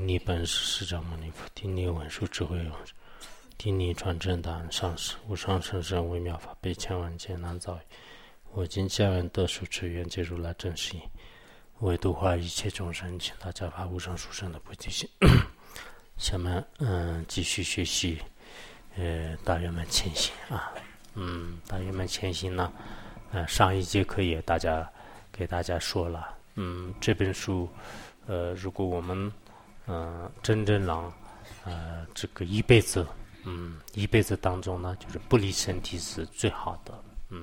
尼本师释迦牟尼佛，顶礼文殊智慧王师，顶礼传真大恩上师，无上甚深微妙法，被千万劫难遭遇。我今家人得殊持愿解如来真实义，为度化一切众生，请大家发无上殊胜的菩提心。下面继续学习大圆满前行啊。大圆满前行呢，上一节课也给大家说了，这本书如果我们真正让这个一辈子当中呢，就是不离身体是最好的。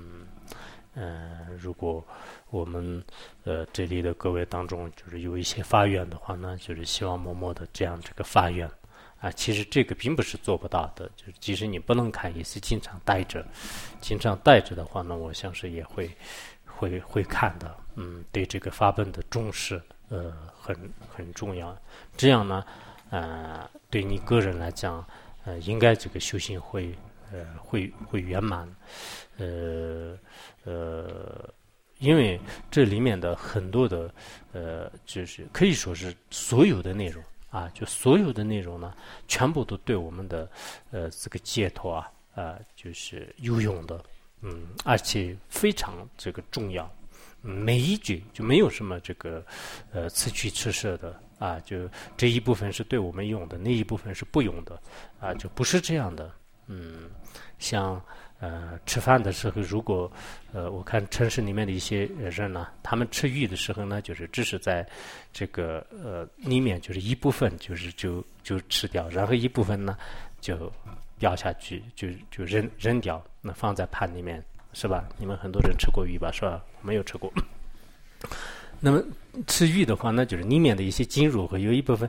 如果我们这里的各位当中就是有一些发愿的话呢，就是希望默默的这样这个发愿啊，其实这个并不是做不到的，就是即使你不能看，也是经常带着的话呢，我相信也会看的。对这个法本的重视很重要。这样呢对你个人来讲应该这个修行会圆满。因为这里面的很多的就是可以说是所有的内容啊，就所有的内容呢，全部都对我们的这个解脱就是有用的，而且非常这个重要。每一句就没有什么这个此取此舍的啊，就这一部分是对我们用的，那一部分是不用的啊，就不是这样的。像吃饭的时候，如果我看城市里面的一些人呢，他们吃鱼的时候呢，就是只是在这个里面就是一部分就吃掉，然后一部分呢就掉下去，就扔掉，那放在盘里面，是吧？你们很多人吃过鱼吧，是吧？我没有吃过。那么吃鱼的话呢，就是里面的一些筋肉会有一部分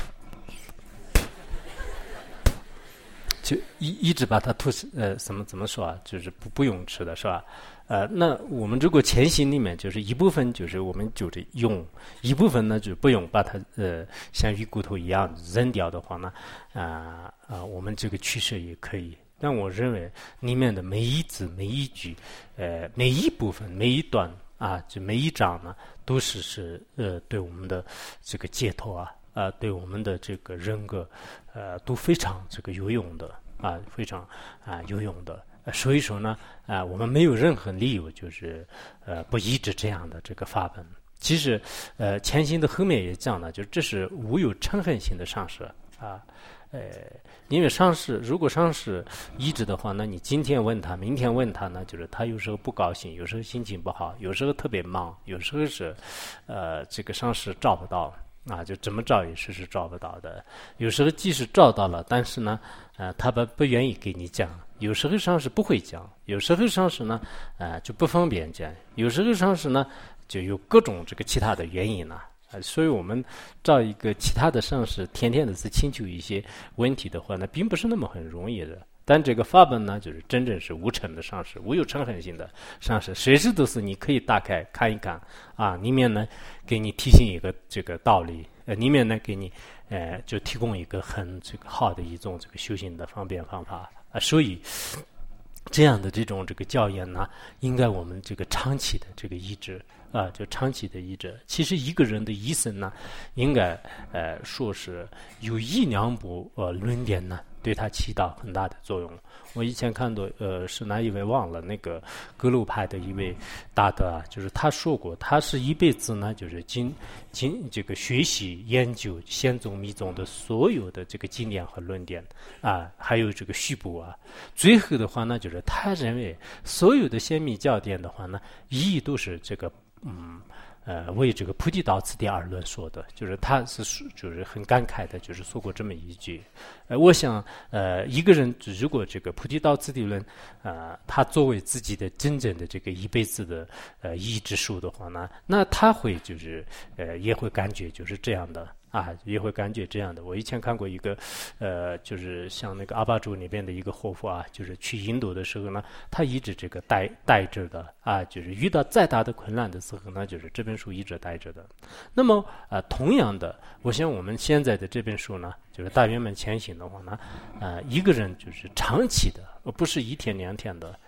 就一直把它吐怎么说啊？就是不用吃的是吧？那我们如果前行里面就是一部分就是我们就是用，一部分呢就不用把它像鱼骨头一样扔掉的话呢，我们这个取舍也可以。但我认为里面的每一字每一句每一部分每一段啊，就每一章呢，都是对我们的这个解脱对我们的这个人格都非常这个有用的非常有用的。所以说呢我们没有任何理由就是不依止这样的这个法本。其实前行的后面也讲了，就是这是无有嗔恨心的上师因为上师如果上师依止的话呢，你今天问他明天问他呢，就是他有时候不高兴，有时候心情不好，有时候特别忙，有时候是这个上师找不到就怎么找也是找不到的。有时候即使找到了，但是呢他不愿意给你讲，有时候上师不会讲，有时候上师呢就不方便讲，有时候上师呢就有各种这个其他的原因呢所以我们找一个其他的上师天天的去请求一些问题的话呢，并不是那么很容易的。但这个法本呢，就是真正是无嗔的上师，无有嗔恨心的上师，随时都是你可以打开看一看里面呢给你提醒一个这个道理，里面呢给你就提供一个很这个好的一种这个修行的方便方法所以这样的这种这个教研呢，应该我们这个长期的这个依止就长期的依止。其实一个人的一生呢，应该说是有1-2部论点呢，对他起到很大的作用。我以前看到是哪一位忘了，那个格鲁派的一位大德就是他说过，他是一辈子呢，就是这个学习研究显宗密宗的所有的这个经典和论点还有这个序部最后的话呢，就是他认为所有的显密教典的话呢，意义都是这个为这个菩提道次第而论说的，就是他就是很感慨的，就是说过这么一句。我想一个人如果这个菩提道次第论他作为自己的真正的这个一辈子的意之书的话呢，那他会就是也会感觉就是这样的也会感觉这样的。我以前看过一个就是像那个阿巴州那边的一个活佛就是去印度的时候呢，他一直这个带着的就是遇到再大的困难的时候呢，就是这本书一直带着的。那么同样的，我想我们现在的这本书呢，就是大圆满前行的话呢一个人就是长期的，不是1天2天的，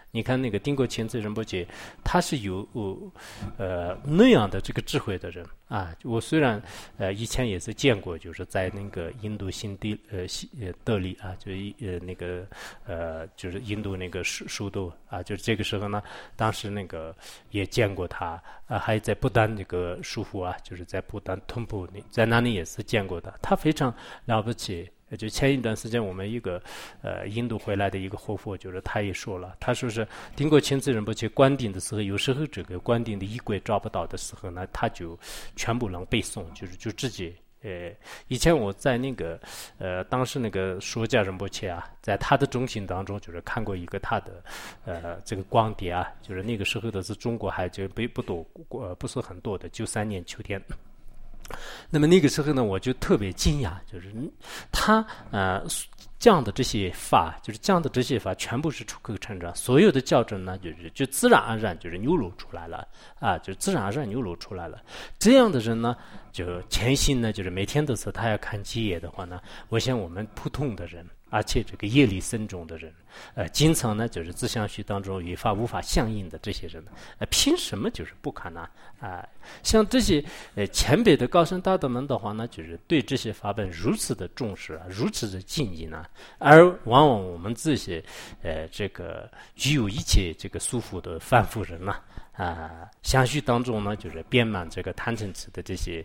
你看那个丁国谦次仁波切，他是有那样的这个智慧的人啊。我虽然以前也是见过，就是在那个印度新德里啊，就那个就是印度那个首都啊，就是这个时候呢，当时那个也见过他啊，还在不丹那个舒服啊，就是在不丹通布在那里也是见过的，他非常了不起。就前一段时间，我们一个印度回来的一个活佛，就是他也说了，他说是经过亲自仁波切灌顶的时候，有时候这个灌顶的衣柜找不到的时候呢，他就全部能背诵，就直接。以前我在那个当时那个说家仁波切啊，在他的中心当中，就是看过一个他的这个光碟啊，就是那个时候的是中国还就不多，不是很多的，93年秋天。那么那个时候呢，我就特别惊讶，就是他讲的这些法，就是讲的这些法，全部是出口成章，所有的校正呢，就自然而然就是流露出来了啊，就自然而然流露出来了。这样的人呢，就潜心呢，就是每天都是他要看基业的话呢，我想我们普通的人。而且这个业力深重的人，经常呢就是自相续当中与法无法相应的这些人，凭什么就是不可呢？像这些前辈的高僧大德们的话呢，就是对这些法本如此的重视啊，如此的敬意呢，而往往我们这些这个具有一切这个束缚的凡夫人呢。相续当中呢，就是遍满这个贪嗔痴的这些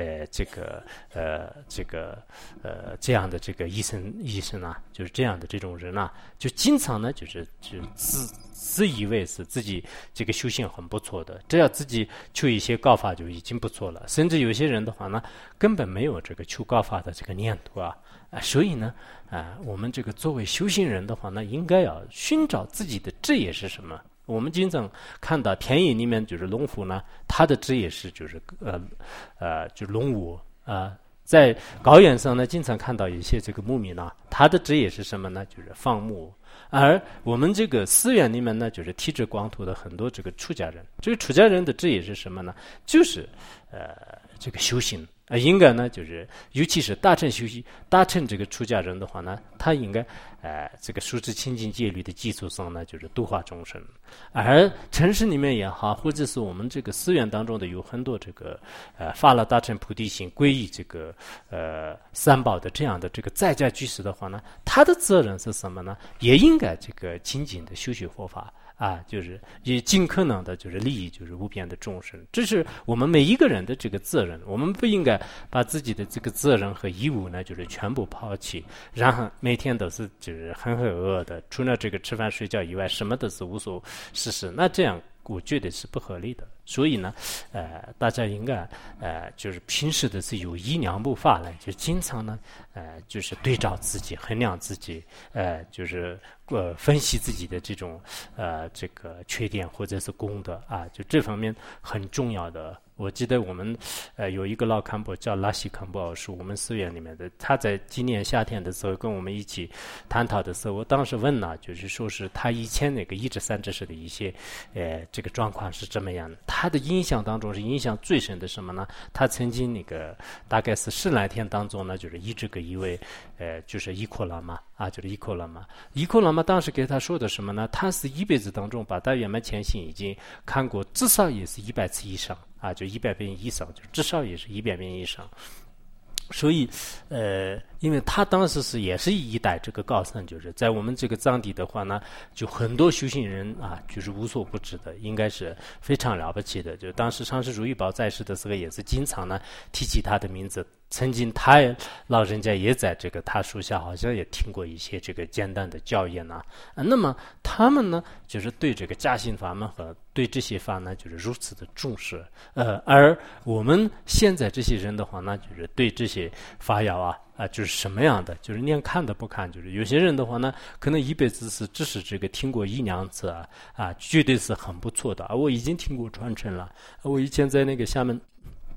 这样的这个医生啊，就是这样的这种人啊，就经常呢就自以为是自己这个修行很不错的，只要自己求一些高法就已经不错了，甚至有些人的话呢，根本没有这个求高法的这个念头啊。所以呢，我们这个作为修行人的话呢，应该要寻找自己的职业是什么。我们经常看到田野里面就是农夫呢，他的职业是就是就农务啊。在高原上呢，经常看到一些这个牧民呢，他的职业是什么呢？就是放牧。而我们这个寺院里面呢，就是体制广土的很多这个出家人，这个出家人的职业是什么呢？就是这个修行。应该呢，就是尤其是大乘修习、大乘这个出家人的话呢，他应该这个熟知清净戒律的基础上呢，就是度化众生。而城市里面也好，或者是我们这个寺院当中的有很多这个发了大乘菩提心、皈依这个三宝的这样的这个在家居士的话呢，他的责任是什么呢？也应该这个精进的修学佛法。就是也尽可能的，就是利益就是无边的众生，这是我们每一个人的这个责任。我们不应该把自己的这个责任和义务呢，就是全部抛弃，然后每天都是就是浑浑噩噩的，除了这个吃饭睡觉以外，什么都是无所事事。那这样我觉得是不合理的。所以呢，大家应该就是平时的是有一两部法来，就经常呢，就是对照自己，衡量自己，就是分析自己的这种这个缺点或者是功德啊，就这方面很重要的。我记得我们有一个老堪布叫拉西堪布，是我们寺院里面的。他在今年夏天的时候跟我们一起探讨的时候，我当时问了，就是说是他以前那个一至三知识的一些这个状况是怎么样的。他的印象当中是印象最深的什么呢？他曾经那个大概是10来天当中呢，就是一直跟一位就是伊库喇嘛啊，就是伊库喇嘛。伊库喇嘛当时给他说的什么呢？他是一辈子当中把大圆满前行已经看过至少也是100次以上。就100遍以上，就至少也是100遍以上。所以，因为他当时也是一代这个高僧，就是在我们这个藏地的话呢，就很多修行人啊，就是无所不知的，应该是非常了不起的。就当时上师如意宝在世的时候，也是经常呢提起他的名字。曾经他老人家也在这个他属下，好像也听过一些这个简单的教言呐。那么他们呢，就是对这个家信法门和对这些法呢，就是如此的重视。而我们现在这些人的话呢，就是对这些法要就是什么样的，就是连看都不看。就是有些人的话呢，可能一辈子是只是这个听过1、2次绝对是很不错的。我已经听过传承了。我以前在那个厦门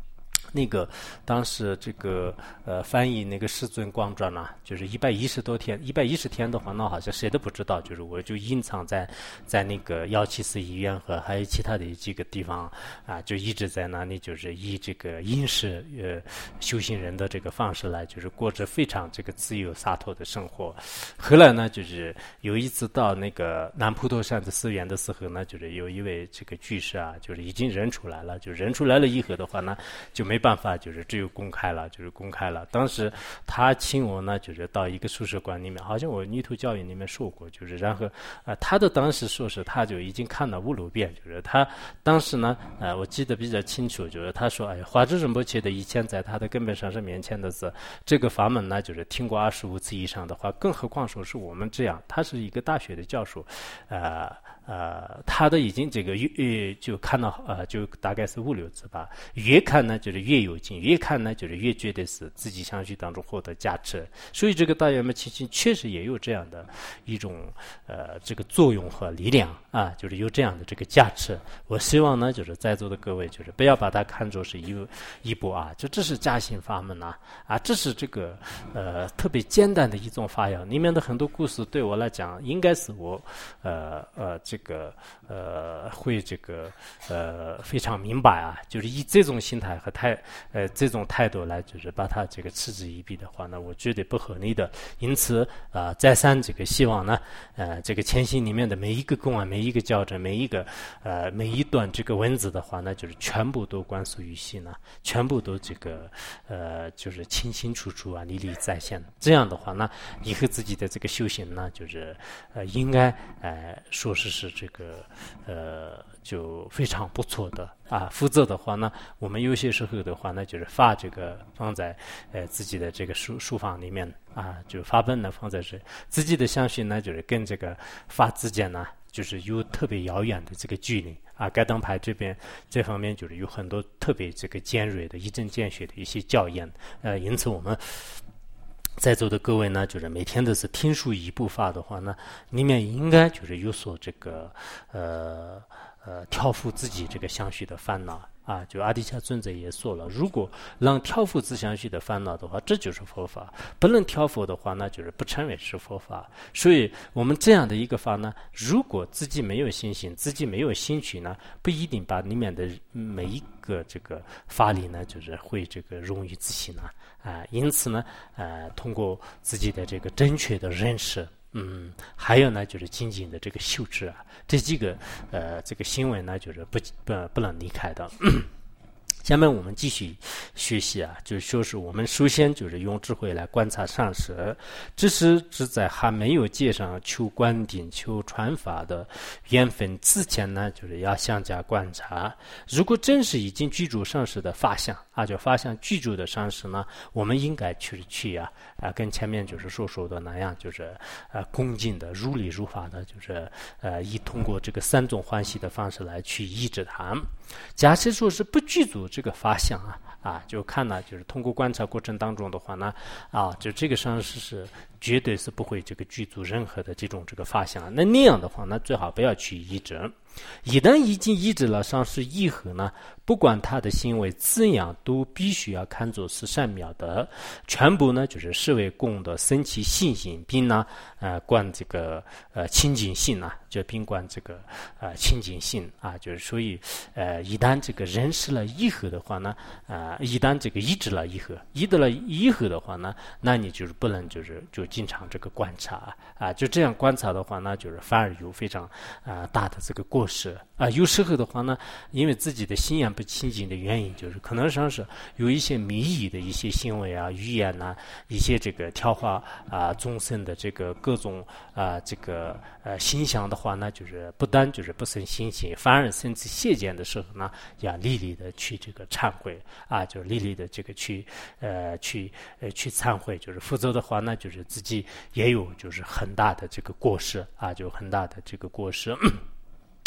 那个当时这个翻译那个《世尊光传》呢，就是110天的话，那好像谁都不知道，就是我就隐藏在那个药剂师医院和还有其他的几个地方啊，就一直在那里，就是以这个隐士修行人的这个方式来，就是过着非常这个自由洒脱的生活。后来呢，就是有一次到那个南普陀山的寺院的时候呢，就是有一位这个居士啊，就是已经认出来了，就认出来了以后的话呢，就没办法，就是只有公开了。当时他请我呢，就是到一个宿舍馆里面，好像我泥土教育里面说过，就是然后他的当时说是他就已经看了5、6遍，就是他当时呢，我记得比较清楚，就是他说，华智仁波切的以前在他的根本上师面前的是这个法门呢，就是听过25次以上的话，更何况说是我们这样，他是一个大学的教授，他的已经这个就看到就大概是5、6次吧，越看呢就是越有劲，越看呢就是越觉得是自己相续当中获得加持，所以这个大圆满起心确实也有这样的一种这个作用和力量啊，就是有这样的这个加持。我希望呢，就是在座的各位就是不要把它看作是一部这是加行法门这是这个特别简单的一种法要，里面的很多故事对我来讲，应该是我这个会这个非常明白就是以这种心态和这种态度来，就是把它这个嗤之以鼻的话呢，我觉得不合理的。因此再三这个希望呢，这个前行里面的每一个公案、每一个校正、每一段这个文字的话呢，就是全部都观所欲心呢，全部都这个就是清清楚楚历历在现。这样的话呢，以后自己的这个修行呢，就是应该说是这个就非常不错的否则的话呢，我们有些时候的话呢，就是放在自己的这个书房里面就法本呢放在自己的相续呢，就是跟这个法之间呢，就是有特别遥远的这个距离盖登派这方面就是有很多特别这个尖锐的一针见血的一些教言因此我们在座的各位呢，就是每天都是听书一部法的话呢，里面应该就是有所这个调伏自己这个相续的烦恼就阿底峡尊者也说了，如果能调伏自相续的烦恼的话，这就是佛法；不能调伏的话呢，就是不称为是佛法。所以我们这样的一个法呢，如果自己没有信心，自己没有兴趣呢，不一定把里面的每一个这个法理呢，就是会这个融于自心因此呢，通过自己的这个正确的认识。还有呢，就是精进的这个修持这几个这个行为呢，就是不能离开的。下面我们继续学习就是说是我们首先就是用智慧来观察上师，这是指在还没有接上求观定、求传法的缘分之前呢，就是要相加观察。如果真是已经居住上师的法相就法相居住的上师呢，我们应该去跟前面就是所说的那样，就是恭敬的、如理如法的，就是以通过这个3种欢喜的方式来去医治它。假设说是不具足这个法相就看呢，就是通过观察过程当中的话呢就这个上师是绝对是不会这个具足任何的这种这个法相那样的话呢，最好不要去医治。一旦已经医治了上师以后呢，不管他的行为怎样，都必须要看作是善妙的，全部呢就是视为功德，生起信心，并呢观这个清净心就并观这个清净心就是所以一旦这个认识了以后的话呢一旦这个医治了以后的话呢，那你就是不能就经常这个观察就这样观察的话呢，就是反而有非常大的这个过失有时候的话呢，因为自己的心眼不清净的原因，就是可能上是有一些迷疑的一些行为语言一些这个挑化众生的这个各种这个形象的话呢，就是不单就是不生信心，反而甚至谢见的时候呢，要历历的去这个忏悔就是历历的这个去忏悔，就是否则的话呢，就是自己也有就是很大的这个过失就很大的这个过失。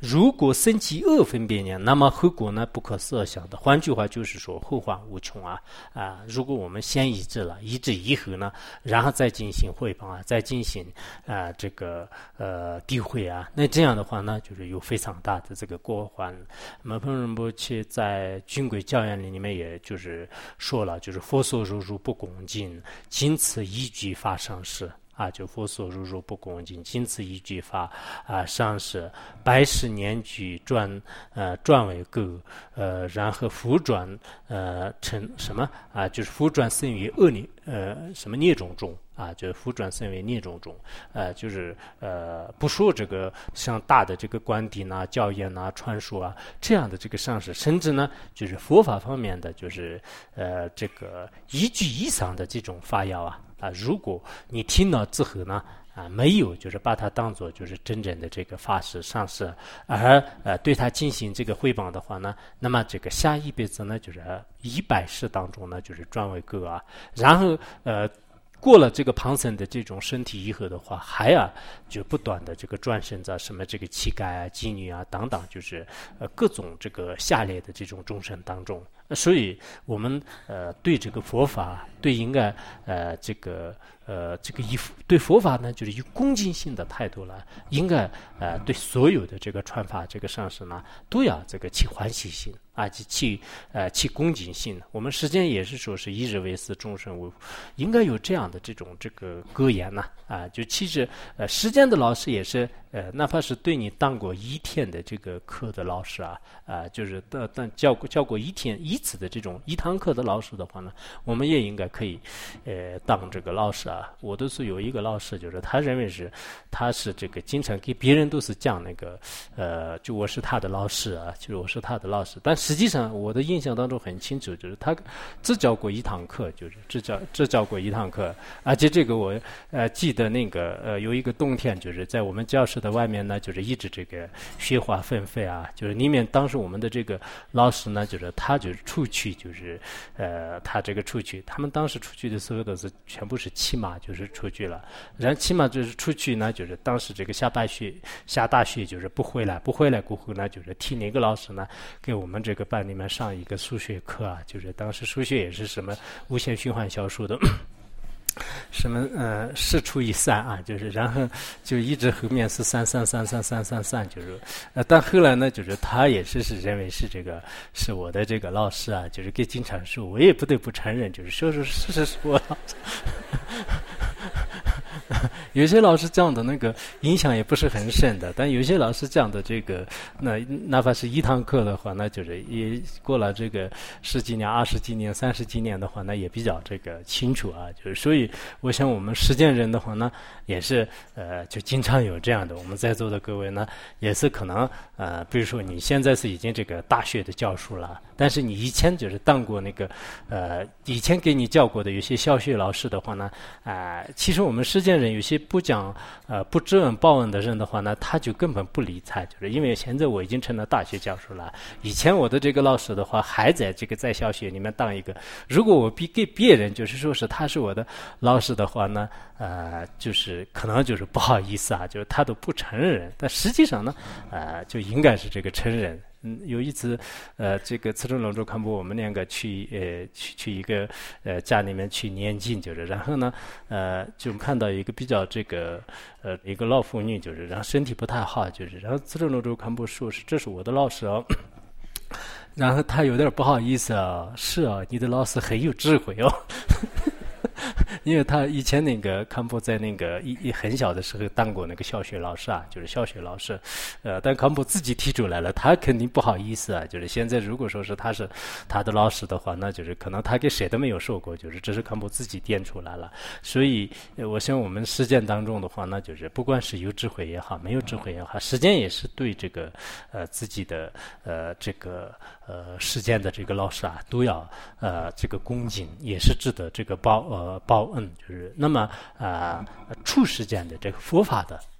如果生起恶分别念，那么后果呢不可设想的。换句话就是说，后患无穷啊！如果我们先医治了，医治以后呢，然后再进行诽谤啊，再进行这个诋毁啊，那这样的话呢，就是有非常大的这个过患。那么彭仁波切在军规教言里面，也就是说了，就是佛所如不恭敬，仅此一句发上师。就佛所如不恭敬，仅此一句发上师，100年具转为垢，然后复转成什么就是复转生于恶孽什么孽种中就是复转生为孽种中，就是不说这个像大的这个观点教言传说这样的这个上师，甚至呢就是佛法方面的就是这个一句以上的这种发耀如果你听了之后呢没有就是把它当作就是真正的这个法师上师，而对他进行这个诽谤的话呢，那么这个下一辈子呢就是100世当中呢就是转为垢然后过了这个旁生的这种身体以后的话，还就不断的这个转生在什么这个乞丐妓女等等，就是各种这个下列的这种众生当中。所以我们对这个佛法对应该这个对佛法呢就是有恭敬性的态度了，应该对所有的这个传法这个上师呢都要这个起欢喜心起恭敬心。我们实践也是说是一日为师，终身为父，应该有这样的这种这个格言就其实实践的老师也是哪怕是对你当过1天的这个课的老师就是但教过1次的这种1堂课的老师的话呢，我们也应该可以当这个老师我都是有一个老师，就是他认为他是这个经常给别人都是讲那个就我是他的老师就是我是他的老师，但实际上我的印象当中很清楚，就是他只教过1堂课，就是只教过1堂课，而且这个我记得那个有一个冬天，就是在我们教室的外面呢，就是一直这个雪花纷飞就是里面当时我们的这个老师呢，就是他就是出去，就是他这个出去，他们当时出去的时候都是全部是骑马就是出去了，然后骑马就是出去呢，就是当时这个下大雪就是不回来过后呢，就是替那个老师呢给我们这个班里面上一个数学课就是当时数学也是什么无限循环小数的什么4除以3就是然后就一直后面是3，就是但后来呢，就是他也是认为是这个是我的这个老师就是给经常说，我也不得不承认，就是说是我老师有些老师讲的那个影响也不是很深的，但有些老师讲的这个那哪怕是1堂课的话，那就是也过了这个10几年、20几年、30几年的话，那也比较这个清楚就是所以我想我们实践人的话呢，也是就经常有这样的，我们在座的各位呢，也是可能比如说你现在是已经这个大学的教书了，但是你以前就是当过那个以前给你教过的有些小学老师的话呢其实我们实践人有些不讲不知恩报恩的人的话呢，他就根本不理睬，就是因为现在我已经成了大学教授了，以前我的这个老师的话还在这个在小学里面当一个，如果我给别人就是说是他是我的老师的话呢就是可能就是不好意思就是他都不承认，但实际上呢就应该是这个承认。有一次这个慈城龙州堪布我们2个去一个家里面去念经，就是然后呢就看到一个比较这个一个老妇女，就是然后身体不太好，就是然后慈城龙州堪布说是这是我的老师然后他有点不好意思是你的老师很有智慧因为他以前那个堪布在那个很小的时候当过那个小学老师就是小学老师但堪布自己提出来了，他肯定不好意思就是现在如果说是他是他的老师的话，那就是可能他给谁都没有说过，就是这是堪布自己点出来了。所以我想我们实践当中的话呢，就是不管是有智慧也好，没有智慧也好，实践也是对这个自己的这个实践的这个老师都要这个恭敬，也是值得这个报恩，就是那么处世间的这个佛法的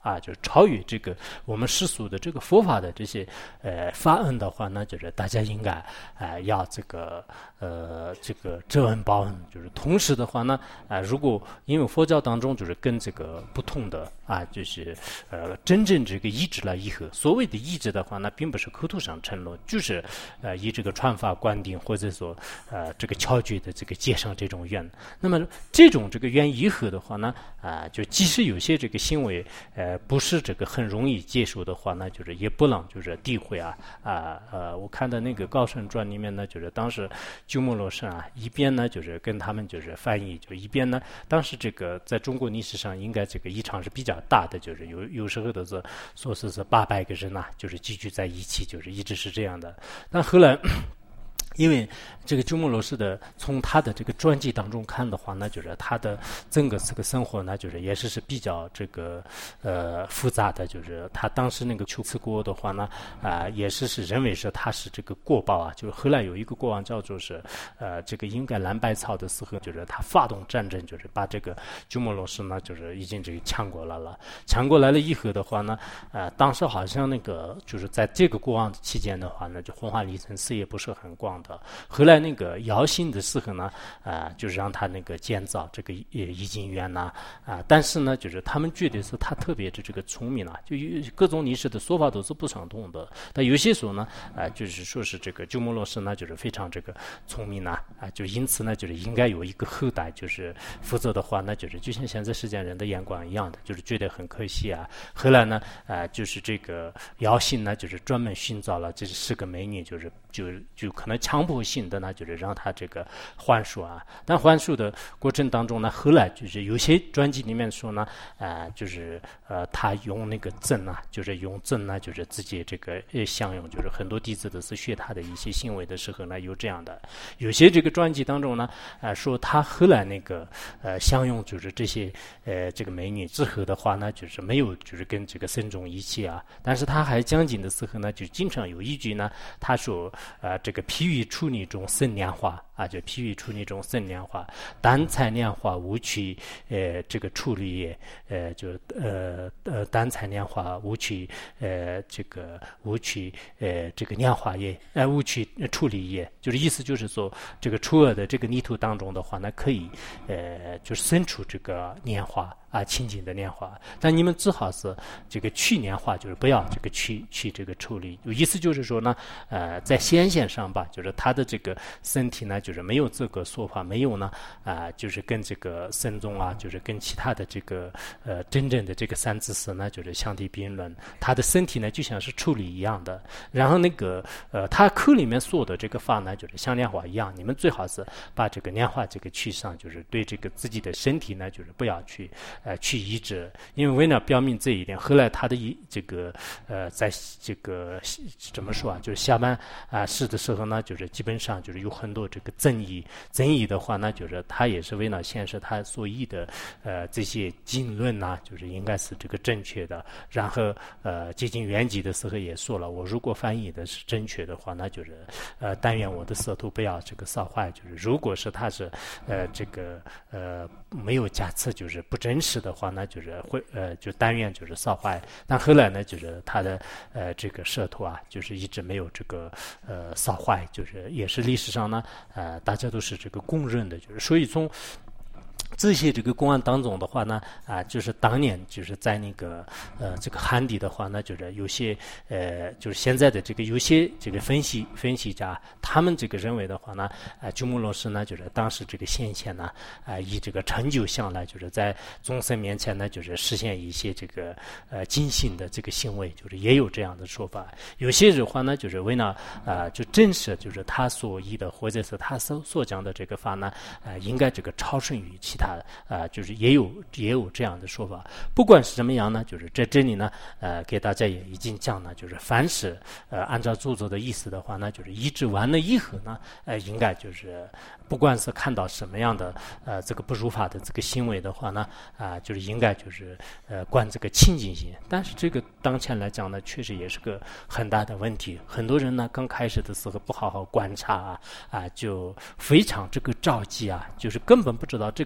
啊，就是超越这个我们世俗的这个佛法的这些法恩的话呢，就是大家应该要这个知恩报恩，就是同时的话呢如果因为佛教当中就是跟这个不同的啊，就是真正这个意志来议和。所谓的意志的话呢，并不是口头上承诺，就是以这个传法灌顶或者说这个敲决的这个结上这种愿。那么这种这个愿议和的话呢就即使有些这个行为不是这个很容易接受的话呢，就是也不能就是诋毁我看到那个高僧传里面呢，就是当时鸠摩罗什一边呢就是跟他们就是翻译，就一边呢当时这个在中国历史上应该这个一场是比较大的，就是有时候都是说是800个人就是聚集在一起，就是一直是这样的。但后来因为这个鸠摩罗什的从他的这个传记当中看的话呢，就是他的整个这个生活呢，就是也是比较这个复杂的，就是他当时那个求次国的话呢也是认为是他是这个国宝就是后来有一个国王叫做是这个应该蓝白草的时候，就是他发动战争，就是把这个鸠摩罗什呢就是已经这个抢过来了以后的话呢当时好像那个就是在这个国王期间的话呢，就弘化理僧事业不是很广的。后来那个姚兴的时候呢就是让他那个建造这个怡净院但是呢就是他们觉得是他特别的这个聪明就各种历史的说法都是不相同的。但有些说呢就是说是这个鸠摩罗什呢就是非常这个聪明就因此呢就是应该有一个后代，就是否则的话呢就是就像现在世间人的眼光一样的，就是觉得很可惜后来呢就是这个姚兴呢就是专门寻找了这10个美女，就可能强迫性的呢就是让他这个还俗但还俗的过程当中呢，后来就是有些传记里面说呢就是他用那个僧就是用僧呢就是自己这个相用，就是很多弟子都是学他的一些行为的时候呢有这样的。有些这个传记当中呢说他后来那个相用就是这些这个美女之后的话呢，就是没有就是跟这个僧众一起但是他还讲经的时候呢，就经常有一句呢，他说这个譬喻处女中僧量化就譬喻处女中僧量化，单采量化无取这个处理业单采量化无取这个无取这个量化业无取处理业，就是意思就是说这个初二的这个泥土当中的话呢，可以就是生出这个年华清净的年华，但你们只好是这个去年华，就是不要这个去这个处理。意思就是说呢在显现上吧，就是他的这个身体呢就是没有这个说法，没有呢就是跟这个僧众就是跟其他的这个真正的这个三知识呢就是相提并论，他的身体呢就像是处理一样的。然后那个他课里面说的这个法呢就是像莲花一样，你们最好是把这个莲花这个去上，就是对这个自己的身体呢就是不要去医治。因为为了表明这一点，后来他的这个在这个怎么说就是下半世的时候呢，就是基本上就是有很多这个争议的话呢，就是他也是为了显示他所译的这些经论就是应该是这个正确的。然后接近圆寂的时候也说了，我如果翻译的是正确的话，那就是但愿我的舌头不要这个烧坏，就是如果是他是这个没有加持就是不真实的话呢，就是会就但愿就是烧坏。但后来呢就是他的这个舌头就是一直没有这个烧坏，就是也是历史上呢大家都是这个公认的。就是所以从这些这个公案当中的话呢就是当年就是在那个这个汉地的话呢，就是有些就是现在的这个有些这个分析家，他们这个认为的话呢鸠摩罗什呢就是当时这个显现呢以这个成就相来，就是在众生面前呢就是实现一些这个精信的这个行为，就是也有这样的说法。有些的话呢就是为了就证实就是他所译的或者是他所讲的这个法呢应该这个超胜于其他就是也有这样的说法。不管是怎么样呢，就是在这里呢给大家也已经讲了，就是凡是按照著作的意思的话呢，就是译制完了以后呢应该就是不管是看到什么样的这个不如法的这个行为的话呢就是应该就是观这个清净心。但是这个当前来讲呢确实也是个很大的问题。很多人呢刚开始的时候不好好观察就非常这个着急就是根本不知道这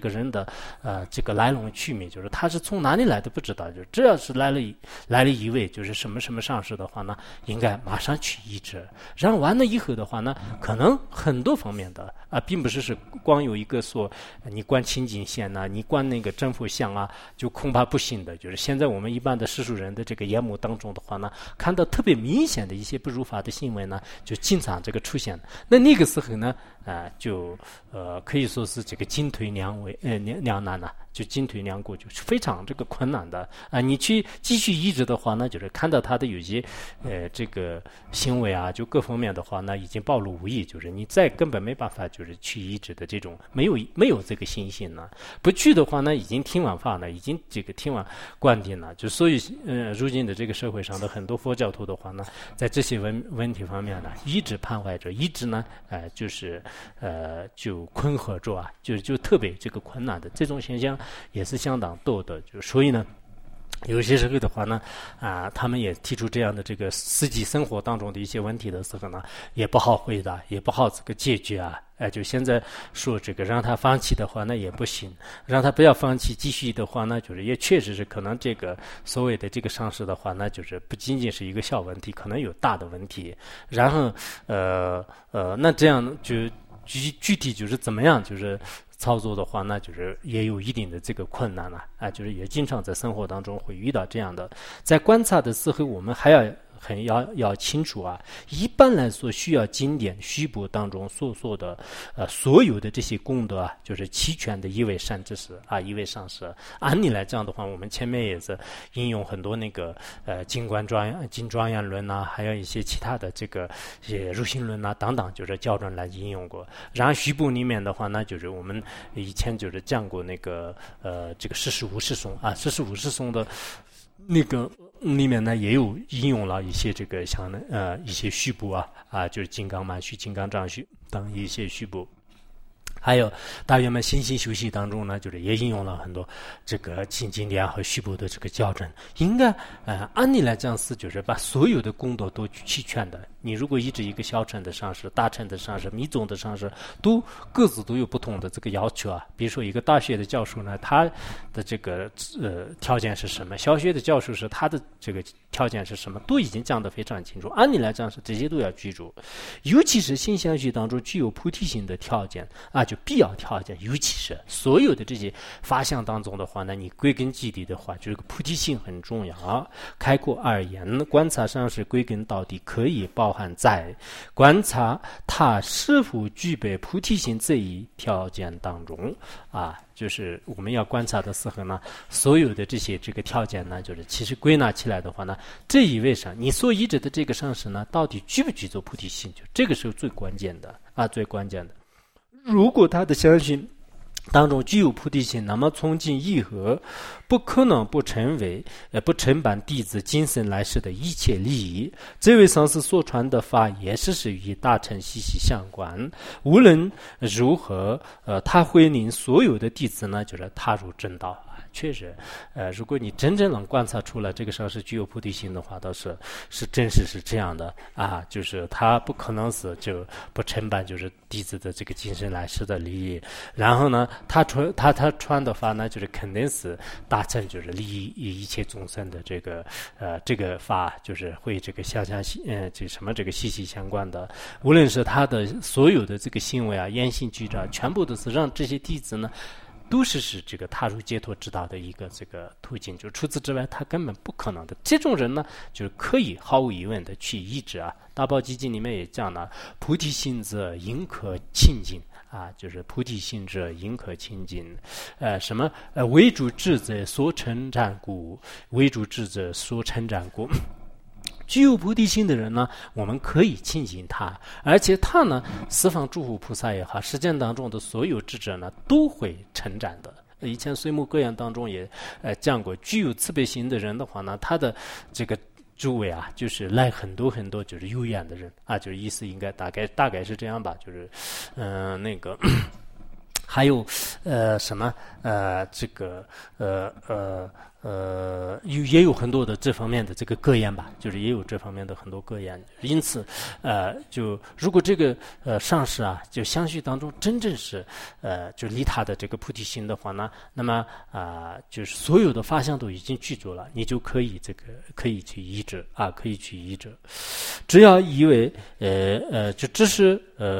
个人的这个来龙去脉，就是他是从哪里来的不知道，就是只要是来了一位就是什么什么上师的话呢，应该马上去医治。然后完了以后的话呢，可能很多方面的并不是光有一个说你观清净线呐，你观那个真佛像啊，就恐怕不行的。就是现在我们一般的世俗人的这个眼目当中的话呢，看到特别明显的一些不如法的行为呢，就经常这个出现。那个时候呢，就可以说是这个进退两难呐，就进退两顾，就是非常这个困难的你去继续医治的话呢，就是看到他的有些这个行为啊，就各方面的话呢，已经暴露无遗，就是你再根本没办法就是去医治的这种没有这个信心呢。不去的话呢，已经听完法了，已经这个听完观点了，就所以如今的这个社会上的很多佛教徒的话呢，在这些问题方面呢，一直徘徊着，一直呢就是就困惑着就特别这个困难的这种现象也是相当多的。就所以呢，有些时候的话呢，他们也提出这样的这个实际生活当中的一些问题的时候呢，也不好回答，也不好这个解决就现在说这个让他放弃的话呢也不行，让他不要放弃继续的话呢，就是也确实是可能这个所谓的这个上市的话呢，就是不仅仅是一个小问题，可能有大的问题。然后那这样就具体就是怎么样就是操作的话呢，就是也有一定的这个困难了就是也经常在生活当中会遇到这样的。在观察的时候，我们还要清楚一般来说需要经典虚部当中所说的所有的这些功德就是齐全的一位善知识一位上师。按理来讲的话，我们前面也是引用很多那个金庄严论还有一些其他的这个一些入心论等等，就是教论来引用过。然后虚部里面的话呢，就是我们以前就是讲过那个这个45世颂45世颂的那个里面呢，也有引用了一些这个像一些虚部就是金刚满虚、金刚藏虚等一些虚部。还有大圆满心性修习当中呢，就是也引用了很多这个经典和虚部的这个校正。应该按理来讲是就是把所有的功德都齐全的。你如果一直一个小乘的上师、大乘的上师、密宗的上师，各自都有不同的这个要求比如说一个大学的教授呢，他的这个条件是什么？小学的教授是他的这个条件是什么？都已经讲得非常清楚。按理来讲是这些都要居住，尤其是心相续当中具有菩提心的条件就必要条件，尤其是所有的这些法相当中的话呢，你归根结底的话，就是菩提心很重要开阔而言，观察上是归根到底可以包含在观察他是否具备菩提心这一条件当中就是我们要观察的时候呢，所有的这些这个条件呢，就是其实归纳起来的话呢，这一位上你所依着的这个上师呢，到底具不具足菩提心，就这个是最关键的最关键的。如果他的相信当中具有菩提心，那么从今以后不可能不成为不承办弟子今生来世的一切利益。这位上师所传的法也是与大乘息息相关，无论如何他会令所有的弟子呢，就是踏入正道。确实如果你真正能观察出来这个上师具有菩提心的话，倒是真实是这样的就是他不可能是就不承办就是弟子的这个今生来世的利益。然后呢，他传的法呢，就是肯定是大乘就是利益一切众生的这个法，就是会这个这什么这个息息相关的。无论是他的所有的这个行为言行举止全部都是让这些弟子呢都是这个踏入解脱之道的一个这个途径，就除此之外他根本不可能的。这种人呢，就是可以毫无疑问的去医治大宝积经里面也讲了，菩提心者应可清净就是菩提心者应可清净什么为主智者所称赞故，为主智者所称赞故。具有菩提心的人呢，我们可以亲近他，而且他呢，十方诸佛菩萨也好，世间当中的所有智者呢，都会称赞的。以前水母格言当中也讲过，具有慈悲心的人的话呢，他的这个诸位就是来很多很多就是有缘的人就是意思应该大概是这样吧，就是那个还有什么这个也有很多的这方面的这个格言吧，就是也有这方面的很多格言。因此，就如果这个上师啊，就相续当中真正是就离他的这个菩提心的话呢，那么就是所有的法相都已经具足了，你就可以可以去依止啊，可以去依止。只要以为就只是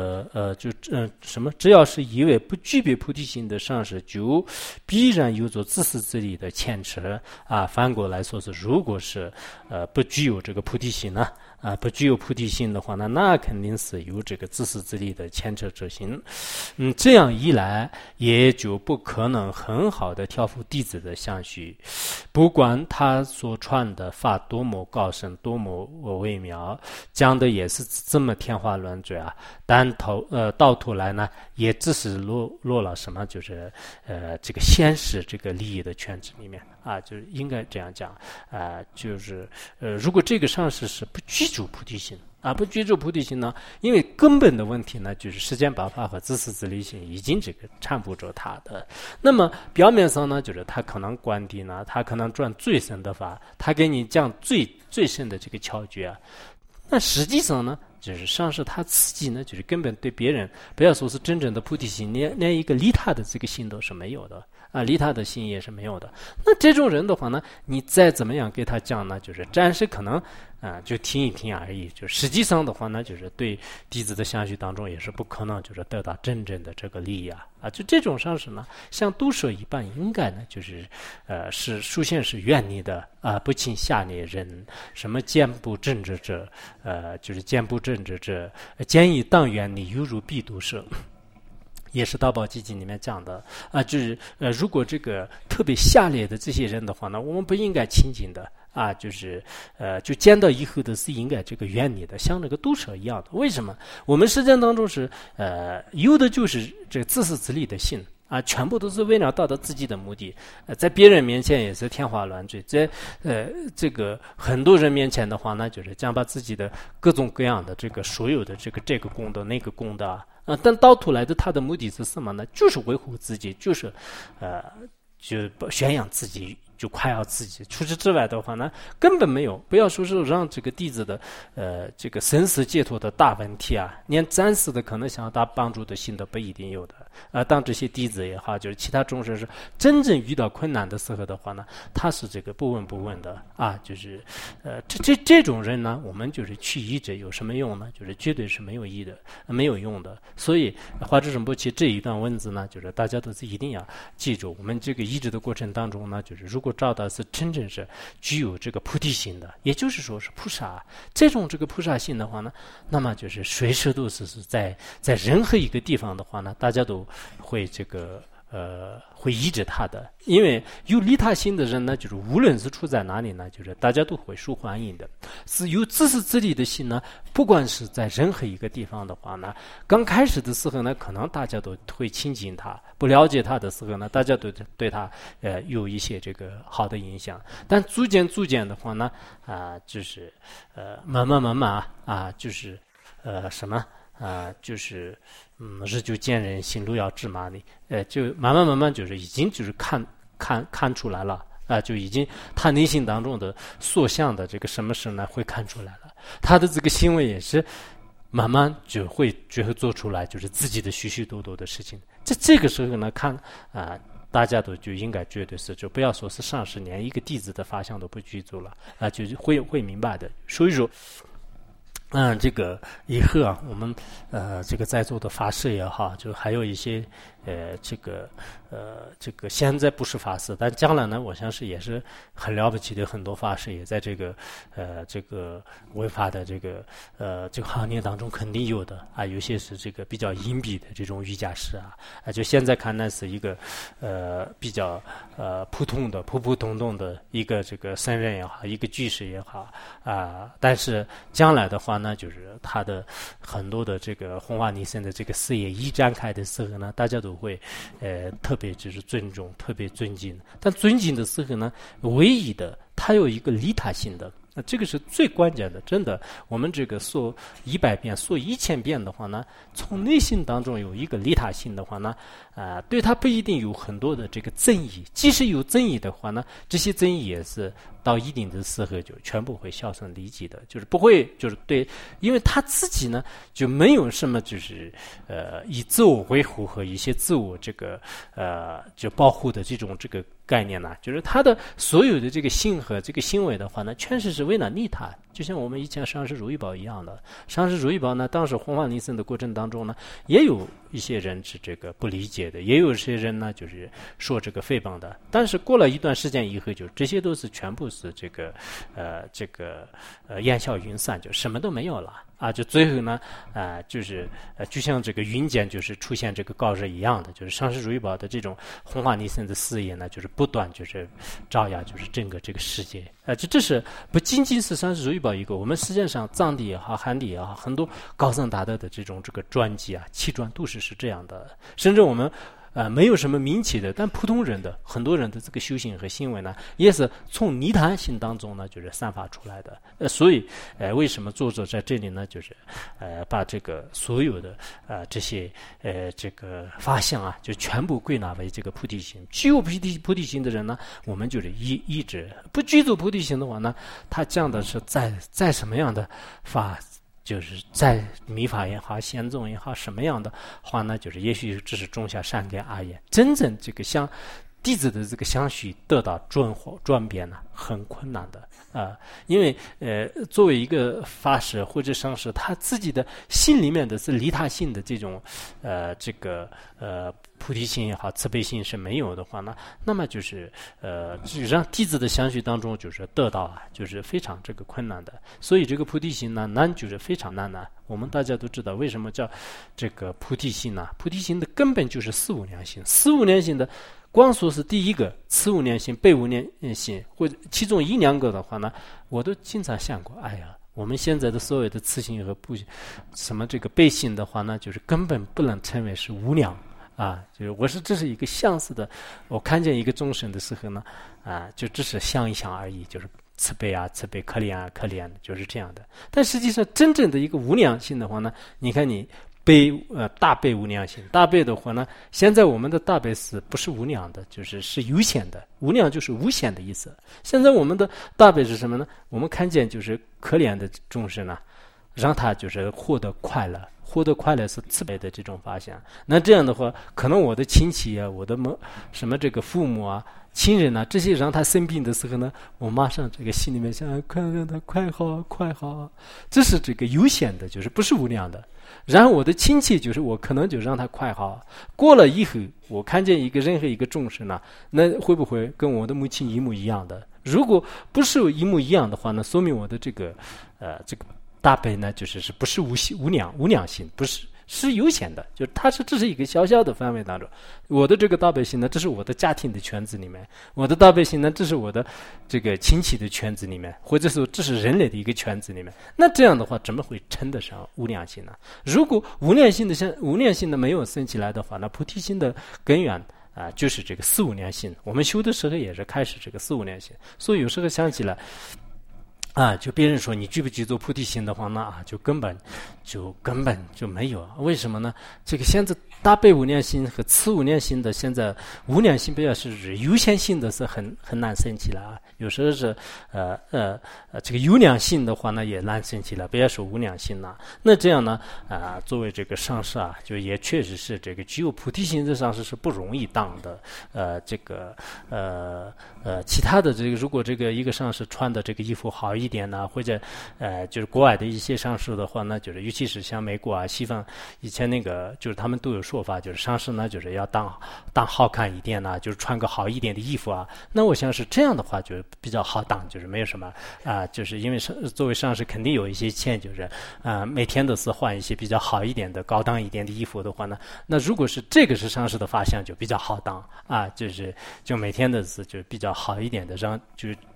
只要是以为不具备菩提心的上师，就必然有着自私自利的牵扯啊。反过来说是，如果是不具有这个菩提心呢，不具有菩提心的话呢，那肯定是有这个自私自利的牵扯之心。这样一来，也就不可能很好的调伏弟子的相续，不管他所传的法多么高深，多么微妙，讲的也是这么天花乱坠啊，但到头来呢，也只是落了什么，就是这个现实这个利益的圈子里面啊，就是应该这样讲就是如果这个上师是不具足菩提心啊，不居住菩提心呢，因为根本的问题呢，就是世间八法和自私自利心已经这个缠缚着他的。那么表面上呢，就是他可能观地呢，他可能转最深的法，他给你讲最深的这个窍诀啊。那实际上呢，就是上师他自己呢，就是根本对别人，不要说是真正的菩提心，连一个利他的这个心都是没有的啊，利他的心也是没有的。那这种人的话呢，你再怎么样给他讲呢，就是暂时可能就听一听而已。就实际上的话呢，就是对弟子的相续当中也是不可能就是得到真正的这个利益啊。就这种上师呢，像毒蛇一般，应该呢就是是首先是远离的不亲下劣人，什么见不正直者，就是见不正直者，见以当远离，犹如彼毒蛇。也是道宝基金里面讲的就是如果这个特别下劣的这些人的话呢，我们不应该亲近的就是就见到以后的是应该这个远离的，像那个毒蛇一样的。为什么？我们实践当中是有的就是这个自私自利的心全部都是为了达到自己的目的，在别人面前也是天花乱坠，在这个很多人面前的话呢，就是将把自己的各种各样的这个所有的这个功德那个功德但到头来的他的目的是什么呢？就是维护自己，就是就宣扬自己，就夸耀自己。除此之外的话呢，根本没有，不要说是让这个弟子的这个生死解脱的大问题连暂时的可能想要他帮助的心都不一定有的当这些弟子也好，就是其他众生是真正遇到困难的时候的话呢，他是这个不闻不问的就是这种人呢，我们就是去依着有什么用呢？就是绝对是没有用的。所以华智仁波切这一段文字呢，就是大家都是一定要记住，我们这个依止的过程当中呢，就是如果找到是真正是具有这个菩提心的，也就是说是菩萨，这种这个菩萨心的话呢，那么就是随时都是在任何一个地方的话呢，大家都会这个会依着他的。因为有利他心的人呢，就是无论是处在哪里呢，就是大家都会受欢迎的。是有自私自利的心呢，不管是在任何一个地方的话呢，刚开始的时候呢，可能大家都会亲近他，不了解他的时候呢，大家都对他有一些这个好的影响。但逐渐的话呢就是慢慢就是就是日久见人心，路遥知马力。就慢慢就是已经就是看出来了就已经他内心当中的所向的这个什么事呢，会看出来了。他的这个行为也是慢慢就会做出来，就是自己的许许多多的事情。这个时候呢，看大家都就应该绝对是，就不要说是上师连一个弟子的法相都不具足了就是会明白的。所以说这个以后我们这个在座的法师也好，就还有一些这个现在不是法师，但将来呢，我相信也是很了不起的，很多法师也在这个违法的这个行业当中肯定有的有些是这个比较隐蔽的这种瑜伽师就现在看来是一个比较普通的一个这个僧人也好，一个居士也好但是将来的话呢，就是他的很多的这个弘法利生的这个事业一展开的时候呢，大家都会特别就是尊重，特别尊敬。但尊敬的时候呢，唯一的他有一个利他心的那这个是最关键的，真的，我们这个说100遍、说1000遍的话呢，从内心当中有一个利他心的话呢，对他不一定有很多的这个争议，即使有争议的话呢，这些争议也是到一定的时候就全部会销声匿迹的，就是不会就是对，因为他自己呢就没有什么就是以自我维护和一些自我这个就保护的这种这个概念呢，就是他的所有的这个性和这个行为的话呢，确实是为了利他，就像我们以前上师如意宝一样的。上师如意宝呢，当时弘法利生的过程当中呢，也有一些人是这个不理解的，也有些人呢就是说这个诽谤的。但是过了一段时间以后，就这些都是全部是这个烟消云散，就什么都没有了。就最后呢，就是就像这个云间就是出现这个高热一样的，就是上师如意宝的这种弘法利生的事业呢，就是不断就是照耀就是整个这个世界。这是不仅仅是上师如意宝一个，我们世界上藏地也好，汉地也好，很多高僧大德的这种这个传记七传都是这样的，甚至我们。没有什么名气的，但普通人的很多人的这个修行和行为呢，也是从泥潭心当中呢，就是散发出来的。所以，为什么作者在这里呢，就是把这个所有的这些这个法相就全部归纳为这个菩提心。具有菩提心的人呢，我们就是一直不具足菩提心的话呢，他讲的是在什么样的法。就是在密法也好，显宗也好，什么样的话呢？就是也许只是种下善根而已。真正这个像弟子的这个相续得到转变呢，很困难的因为作为一个法师或者上师，他自己的心里面的是利他心的这种这个菩提心也好，慈悲心是没有的话呢，那么就是让弟子的相续当中就是得到就是非常这个困难的。所以这个菩提心呢，难就是非常难。我们大家都知道为什么叫这个菩提心呢？菩提心的根本就是四无量心，四无量心的。光说是第一个次无量心、被无量心，或者其中一两个的话呢，我都经常想过，我们现在的所有的次心和不什么这个被心的话呢，就是根本不能称为是无量就是这是一个相似的，我看见一个众生的时候呢，就只是想一想而已，就是慈悲慈悲，可怜可怜，就是这样的。但实际上真正的一个无量心的话呢，你看你。大悲无量心，大悲的话呢，现在我们的大悲不是无量的，是有限的，无量就是无限的意思。现在我们的大悲是什么呢？我们看见就是可怜的众生让他就是获得快乐，获得快乐是慈悲的这种发现。那这样的话，可能我的亲戚我的什么这个父母亲人这些让他生病的时候呢，我马上这个心里面想，快让他快好快好，这是这个有限的，就是不是无量的。然后我的亲戚就是我可能就让他快好，过了以后我看见任何一个众生那会不会跟我的母亲一模一样的？如果不是一模一样的话呢，说明我的这个大悲呢，就是不是无量心，不是有限的，就是这是一个小小的范围当中。我的这个大悲心呢，这是我的家庭的圈子里面；我的大悲心呢，这是我的这个亲戚的圈子里面，或者说这是人类的一个圈子里面。那这样的话，怎么会称得上无量心呢？如果无量心的没有升起来的话，那菩提心的根源就是这个四无量心。我们修的时候也是开始这个四无量心，所以有时候想起来。就别人说你具不具足菩提心的话呢，就根本就没有。为什么呢？这个现在大悲无量心和次无量心的，现在无量心表示有限性的是很难升起来有时候是这个有量心的话呢也难升起来，不要说无量心了。那这样呢作为这个上师就也确实是这个具有菩提心的上师是不容易当的。其他的这个如果这个一个上师穿的这个衣服好一点呢，或者就是国外的一些上师的话呢，就是尤其是像美国西方以前那个就是他们都有说法，就是上师呢就是要当好看一点就是穿个好一点的衣服那我想是这样的话就比较好当，就是没有什么就是因为作为上师肯定有一些钱，就是每天都是换一些比较好一点的高档一点的衣服的话呢，那如果是这个是上师的发相就比较好当就每天的是就比较好一点的，让就是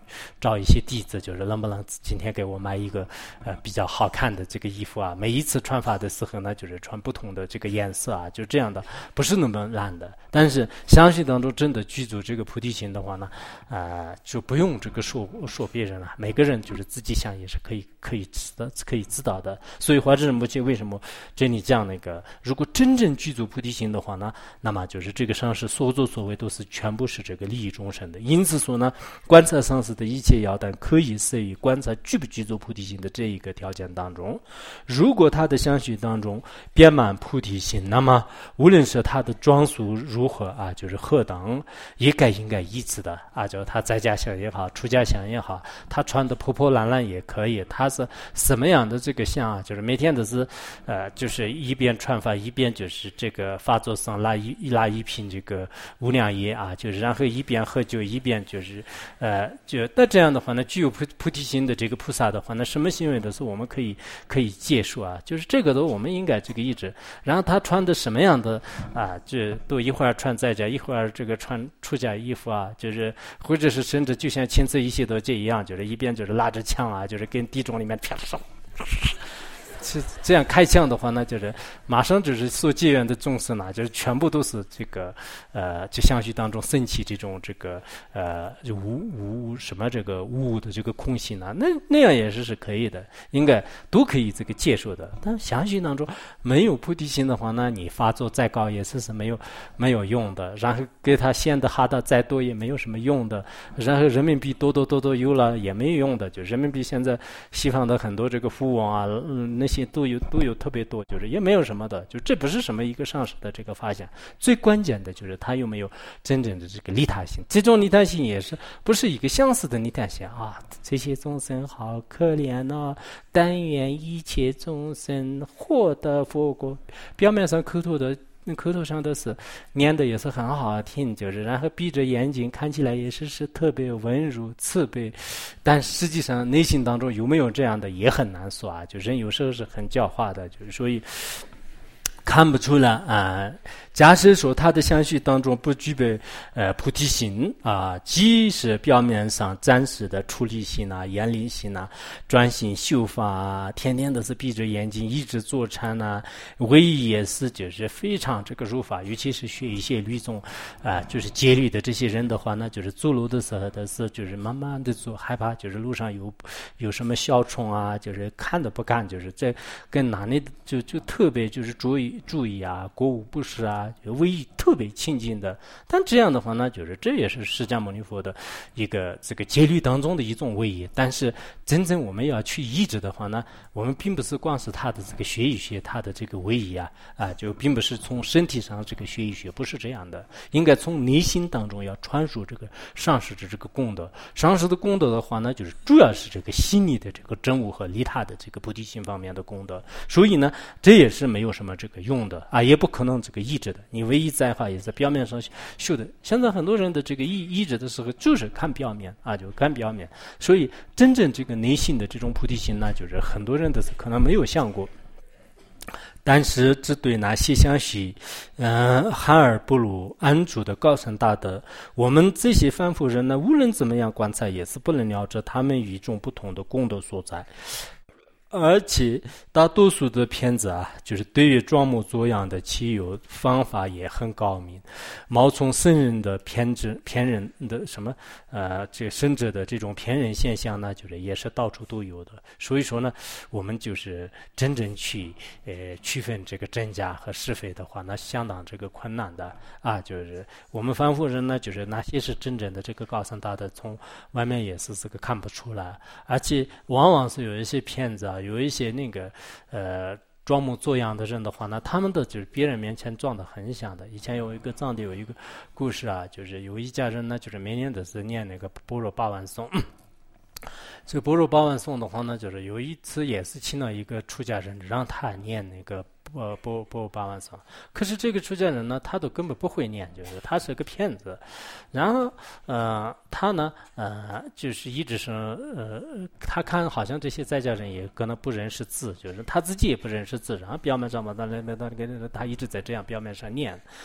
找一些弟子，就是能不能今天给我买一个比较好看的这个衣服啊？每一次穿法的时候呢，就是穿不同的这个颜色啊，就这样的，不是那么难的。但是相续当中真的具足这个菩提心的话呢，就不用这个说别人了，每个人就是自己想也是可以知道的。所以华智仁波切为什么这里讲那个，如果真正具足菩提心的话呢，那么就是这个上师所作所为都是全部是这个利益众生的。因此说呢，观察上师的一切要点可以设于观察具不具足菩提心的这一个条件当中。如果他的相续当中遍满菩提心，那么无论是他的装束如何啊，就是何等，应该依次的啊，就他在家相也好，出家相也好，他穿的破破烂烂也可以，他是什么样的这个相啊，就是每天都是就是一边穿法一边就是这个法座上拉一瓶这个无量液啊，就是然后一边喝酒一边就是就那这样的话呢，具有菩提心的这个菩萨的话，那什么行为都是我们可以接受啊，就是这个的我们应该这个一直。然后他穿的什么样的啊，这都一会儿穿在家，一会儿这个穿出家衣服啊，就是或者是甚至就像亲自一些都这一样，就是一边就是拉着枪啊，就是跟地中里面啪上。是这样开枪的话呢，就是马上就是受戒愿的众生呢，就是全部都是这个就相续当中升起这种这个无什么这个无的这个空性啊，那样也是可以的，应该都可以这个接受的。但相续当中没有菩提心的话呢，你发作再高也是没有用的，然后给他现的哈达再多也没有什么用的，然后人民币多有了也没有用的，就人民币现在西方的很多这个富翁啊，那些都有特别多，就是也没有什么的，就这不是什么一个上师的这个发现。最关键的就是他有没有真正的这个利他心，这种利他心也是不是一个相似的利他心啊？这些众生好可怜啊，但愿一切众生获得佛果。表面上口头上的是念的也是很好听，就是然后闭着眼睛看起来也是特别温柔慈悲，但实际上内心当中有没有这样的也很难说啊，就人有时候是很狡猾的，就是所以看不出来啊。假设说他的相续当中不具备菩提心啊，即使表面上暂时的出离心啊、严厉心啊、专心修法啊，天天都是闭着眼睛一直坐禅啊，唯一也是就是非常这个入法，尤其是学一些律宗就是戒律的这些人的话呢，就是走路的时候的是就是慢慢的走，害怕就是路上有什么小虫啊，就是看都不看，就是在跟哪里就特别就是注意啊，过午不食啊，唯一特别亲近的。但这样的话呢，就是这也是释迦牟尼佛的一个这个戒律当中的一种唯一。但是真正我们要去依止的话呢，我们并不是光是他的这个学一学他的这个唯一就并不是从身体上这个学一学，不是这样的，应该从内心当中要传输这个上师的这个功德。上师的功德的话呢，就是主要是这个心理的这个真悟和利他的这个菩提心方面的功德。所以呢，这也是没有什么这个用的也不可能这个抑制的。你唯一在话也是表面上修的。现在很多人的这个抑制的时候就是看表面就看表面。所以真正这个内心的这种菩提心呢，就是很多人都是可能没有想过。但是只对那些相续含而不入安住的高僧大德，我们这些凡夫人呢，无论怎么样观察也是不能了解他们与众不同的功德所在。而且大多数的骗子就是对于装模作样的汽油方法也很高明，冒充圣人的骗人的什么这个圣者的这种骗人现象呢，就是也是到处都有的。所以说呢，我们就是真正去区分这个真假和是非的话，那相当这个困难的就是我们凡夫人呢，就是哪些是真正的这个高僧大德，从外面也是这个看不出来，而且往往是有一些骗子有一些那个装模作样的人的话呢，他们的就是别人面前装得很像的。以前有一个藏地有一个故事就是有一家人呢，就是每年都是念那个般若八万颂。这个般若八万颂的话呢，就是有一次也是请了一个出家人，让他念那个般若八万颂。可是这个出家人呢，他都根本不会念，就是他是个骗子。然后他呢就是一直是他看好像这些在家人也可能不认识字，就是他自己也不认识字，然后表面上嘛，他一直在这样表面上念。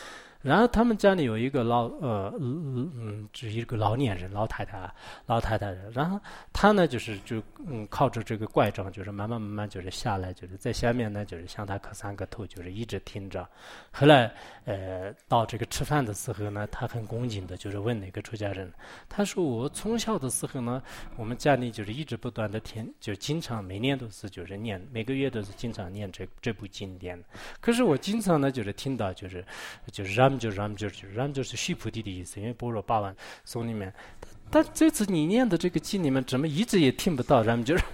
然后他们家里有一个就是一个老年人，老太太人，然后他呢靠着这个拐杖，就是慢慢就是下来，就是在下面呢就是向他磕三个头，就是一直听着。后来到这个吃饭的时候呢，他很恭敬的就是问那个出家人，他说我从小的时候呢，我们家里就是一直不断的听，就经常每年都是就是念，每个月都是经常念这部经典。可是我经常呢就是听到就是 Ram 就是须菩提的意思，因为般若八万颂里面，但这次你念的这个经里面怎么一直也听不到 Ram 就是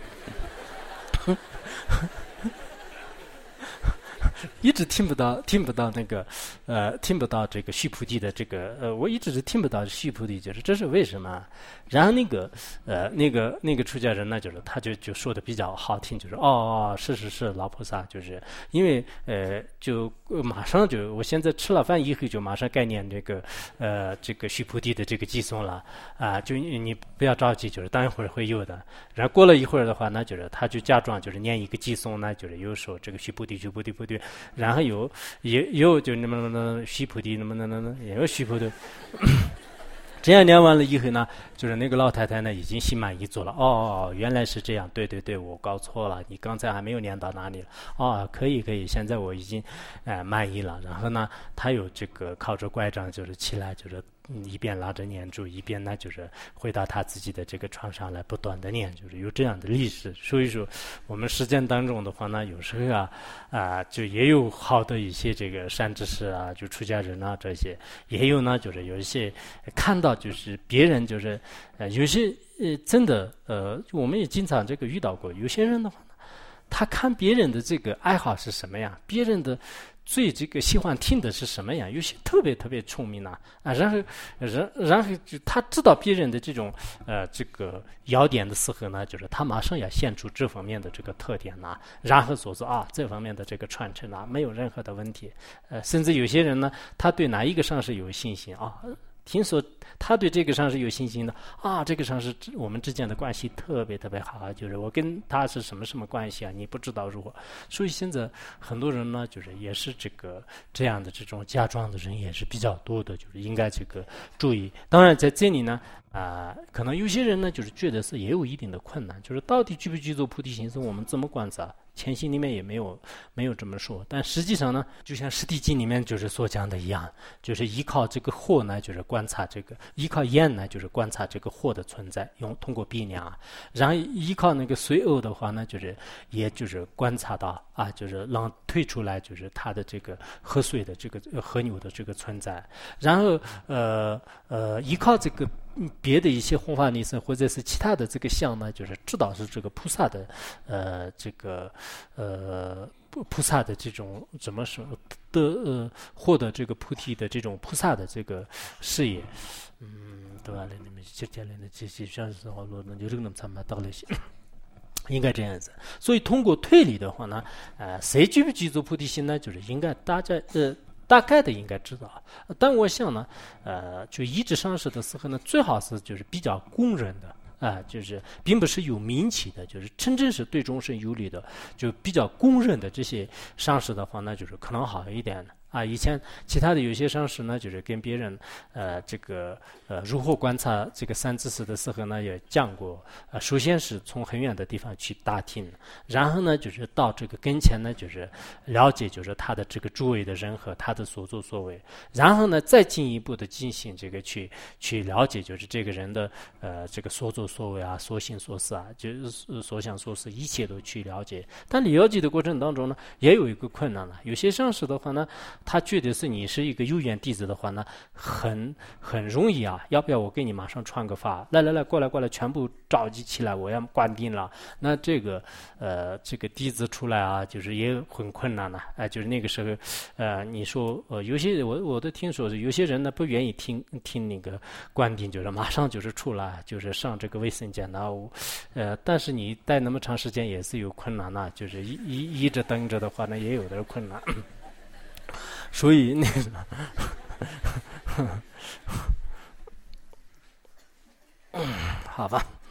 一直听不到那个听不到这个须菩提的这个我一直是听不到须菩提，就是这是为什么？然后那个出家人呢，就是他就说的比较好听，就是是老菩萨，就是因为就马上就我现在吃了饭以后就马上概念这个须菩提的这个寄送了就你不要着急，就是等一会儿会有的。然后过了一会儿的话呢，就是他就假装就是念一个寄送呢，就是有说这个须菩提，然后有就那么须菩提，也有须菩提。这样念完了以后呢，就是那个老太太呢已经心满意足了。原来是这样，对，我搞错了，你刚才还没有念到哪里了。可以，现在我已经满意了。然后呢，他有这个靠着拐杖就是起来，就是一边拉着念珠，一边呢就是回到他自己的这个床上来不断的念，就是有这样的历史。所以说我们实践当中的话呢，有时候就也有好的一些这个善知识就出家人这些，也有呢就是有一些看到就是别人就是有些真的我们也经常这个遇到过，有些人的话呢，他看别人的这个爱好是什么样，别人的最这个喜欢听的是什么样，有些特别聪明然后就他知道别人的这种这个要点的时候呢，就是他马上要显出这方面的这个特点然后说是这方面的这个传承没有任何的问题。甚至有些人呢，他对哪一个上是有信心听说他对这个上是有信心的这个上是我们之间的关系特别好，就是我跟他是什么关系你不知道如何。所以现在很多人呢，就是也是这样的这种假装的人也是比较多的，就是应该这个注意。当然在这里呢可能有些人呢就是觉得是也有一定的困难，就是到底具不具足菩提心是我们怎么观察？前心里面也没有这么说，但实际上呢，就像《释地经》里面就是所讲的一样，就是依靠这个火呢，就是观察这个；依靠焰呢，就是观察这个火的存在，通过比量然后依靠那个水偶的话呢，也就是观察到就是让推出来就是它的这个河水的这个河流的这个存在，然后依靠这个别的一些弘法利生或者是其他的这个相呢，就是知道是这个菩萨的这个菩萨的这种怎么说的获得这个菩提的这种菩萨的这个事业对吧？你们接下来的这些像是好多就这个能参加到了些。应该这样子，所以通过推理的话呢，谁具不具足菩提心呢？就是应该大家大概的应该知道。但我想呢，就一直上师的时候呢，最好是就是比较公认的就是并不是有名气的，就是真正是对众生有利的，就比较公认的这些上师的话呢，就是可能好一点的。以前其他的有些上师呢，就是跟别人这个如何观察这个三知识的时候呢，也讲过首先是从很远的地方去打听，然后呢就是到这个跟前呢，就是了解就是他的这个诸位的人和他的所作所为，然后呢再进一步的进行这个去了解就是这个人的这个所作所为所行所事就是所想所思一切都去了解。但了解的过程当中呢，也有一个困难了，有些上师的话呢，他觉得是你是一个有缘弟子的话呢，很容易要不要我给你马上传个法？来，过来，全部召集起来，我要灌顶了。那这个弟子出来就是也很困难了。就是那个时候，你说有些我都听说是有些人呢不愿意听那个灌顶，就是马上就是出来，就是上这个卫生间但是你待那么长时间也是有困难就是一直等着的话呢，也有点困难。所以那个好吧，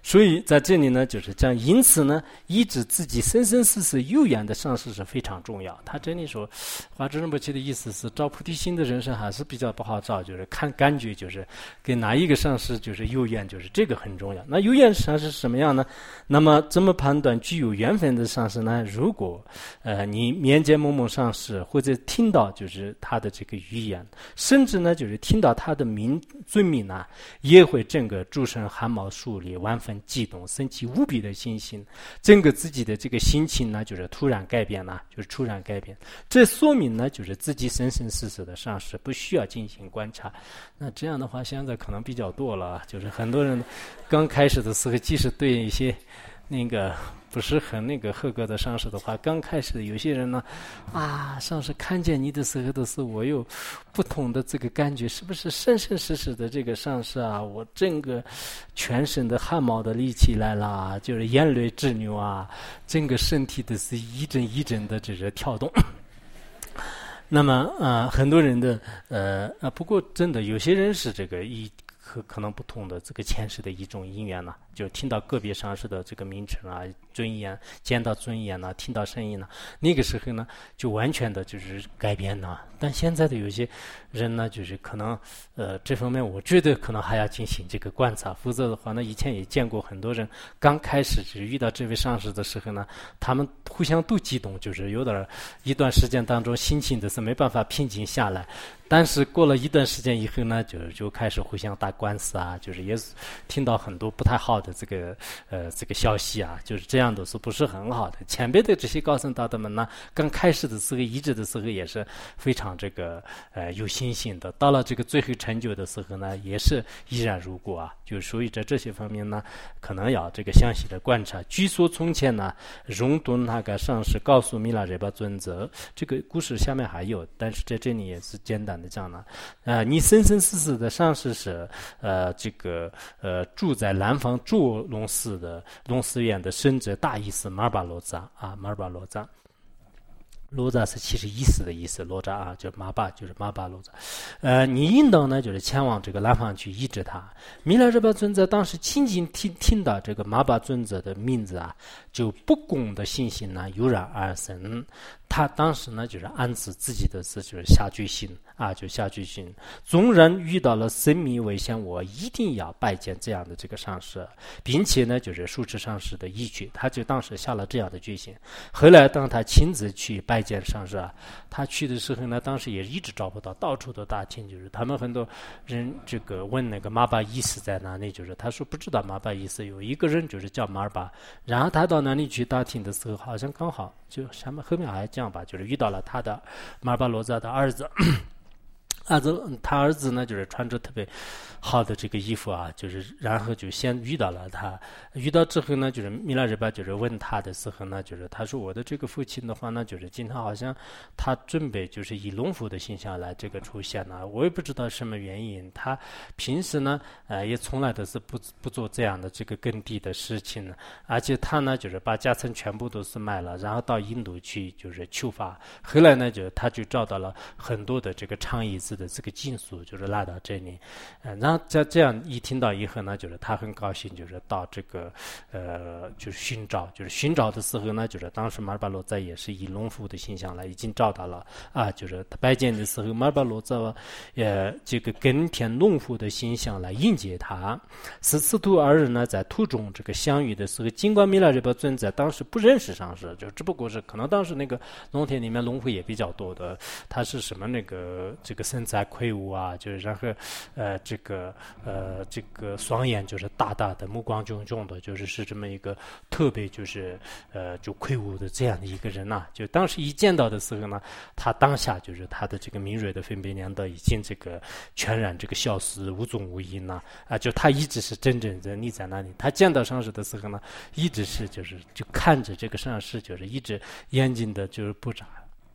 所以在这里呢，就是这样。因此呢，抑制自己生生世世有缘的上师是非常重要。他这里说，华智仁波切的意思是，照菩提心的人生还是比较不好照，就是看感觉，就是跟哪一个上师就是有缘，就是这个很重要。那有缘上师是什么样呢？那么怎么判断具有缘分的上师呢？如果你面见某某上师，或者听到就是他的这个语言，甚至呢就是听到他的尊名啊，也会整个诸身汗毛竖立，万分激动，升起无比的信心，整个自己的这个心情呢就是突然改变了，就是突然改变。这说明呢就是自己生生世世的上师不需要进行观察。那这样的话现在可能比较多了，就是很多人刚开始的时候，即使对一些那个不是很合格的上师的话，刚开始有些人呢上师看见你的时候我有不同的这个感觉，是不是生生世世的这个上师啊，我整个全身的汗毛都立起来了，就是眼泪直流啊，整个身体的是一阵一阵的这跳动。那么很多人的不过真的有些人是这个可能不同的这个前世的一种因缘呢，就听到个别上师的这个名称啊、尊严，见到尊严呢，听到声音呢，那个时候呢就完全的就是改变了。但现在的有些人呢，就是可能这方面我觉得可能还要进行这个观察，否则的话呢，以前也见过很多人刚开始就是遇到这位上师的时候呢，他们互相都激动，就是有点一段时间当中心情的是没办法平静下来。但是过了一段时间以后呢，就开始互相打官司啊，就是也听到很多不太好的这个消息啊，就是这样的是不是很好的。前辈的这些高僧大德们呢，刚开始的时候医治的时候也是非常这个有信心的，到了这个最后成就的时候呢，也是依然如故啊。就所以在这些方面呢，可能要这个详细的观察。据说从前呢，荣敦那个上师告诉弥勒热巴尊者，这个故事下面还有，但是在这里也是简单的讲了。你生生世世的上师是住在南方卓龙寺的龙寺院的深者大意思马尔巴罗扎啊，马尔巴罗扎。罗扎是其实意思的意思，罗扎啊，就是马巴，就是马巴罗扎。你应当呢，就是前往这个南方去医治他。弥勒热巴尊者当时亲近听到这个马巴尊者的名字啊，就不公的信心呢油然而生。他当时呢就是暗示自己的是就是下决心啊，就下决心，纵然遇到了生命危险，我一定要拜见这样的这个上师，并且呢就是受持上师的依据，他就当时下了这样的决心。后来当他亲自去拜见上师啊，他去的时候呢，当时也一直找不到，到处都打听，就是他们很多人这个问那个马巴伊斯在哪里，就是他说不知道马巴伊斯，有一个人就是叫马尔巴，然后他到哪里去打听的时候，好像刚好就后面还这样吧，就是遇到了他的马尔巴罗扎的儿子。他儿子呢，就是穿着特别好的这个衣服啊，就是然后就先遇到了他，遇到之后呢，就是弥勒热巴就是问他的时候呢，就是他说我的这个父亲的话呢，就是经常好像他准备就是以农夫的形象来这个出现了，我也不知道什么原因，他平时呢也从来都是不做这样的这个耕地的事情，而且他呢就是把家产全部都是卖了，然后到印度去就是求法，后来呢他就找到了很多的这个倡议子的这个禁书，就是来到这里，然后这样一听到以后呢，就是他很高兴，就是到这个就是寻找的时候呢，就是当时马尔巴罗扎也是以农夫的形象来，已经找到了啊，就是他拜见的时候，马尔巴罗扎这个耕田农夫的形象来迎接他。是师徒二人呢在途中这个相遇的时候，尽管弥勒热巴尊者当时不认识上师，就只不过是可能当时那个农田里面农夫也比较多的，他是什么这个身材魁梧啊，就是然后这个双眼就是大大的，目光炯炯的，就是这么一个特别就是就魁梧的这样的一个人呐。就当时一见到的时候呢，他当下就是他的这个敏锐的分别良道已经这个全然这个消失无踪无影了啊！就他一直是真正的立在那里。他见到上师的时候呢，一直是就看着这个上师，就是一直眼睛的就是不眨。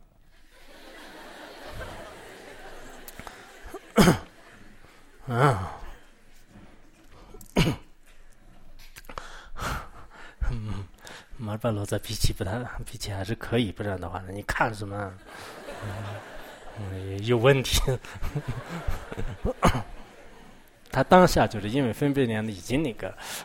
马尔巴罗扎脾气还是可以，不然的话呢，你看什么？有问题。他当下就是因为分别年已经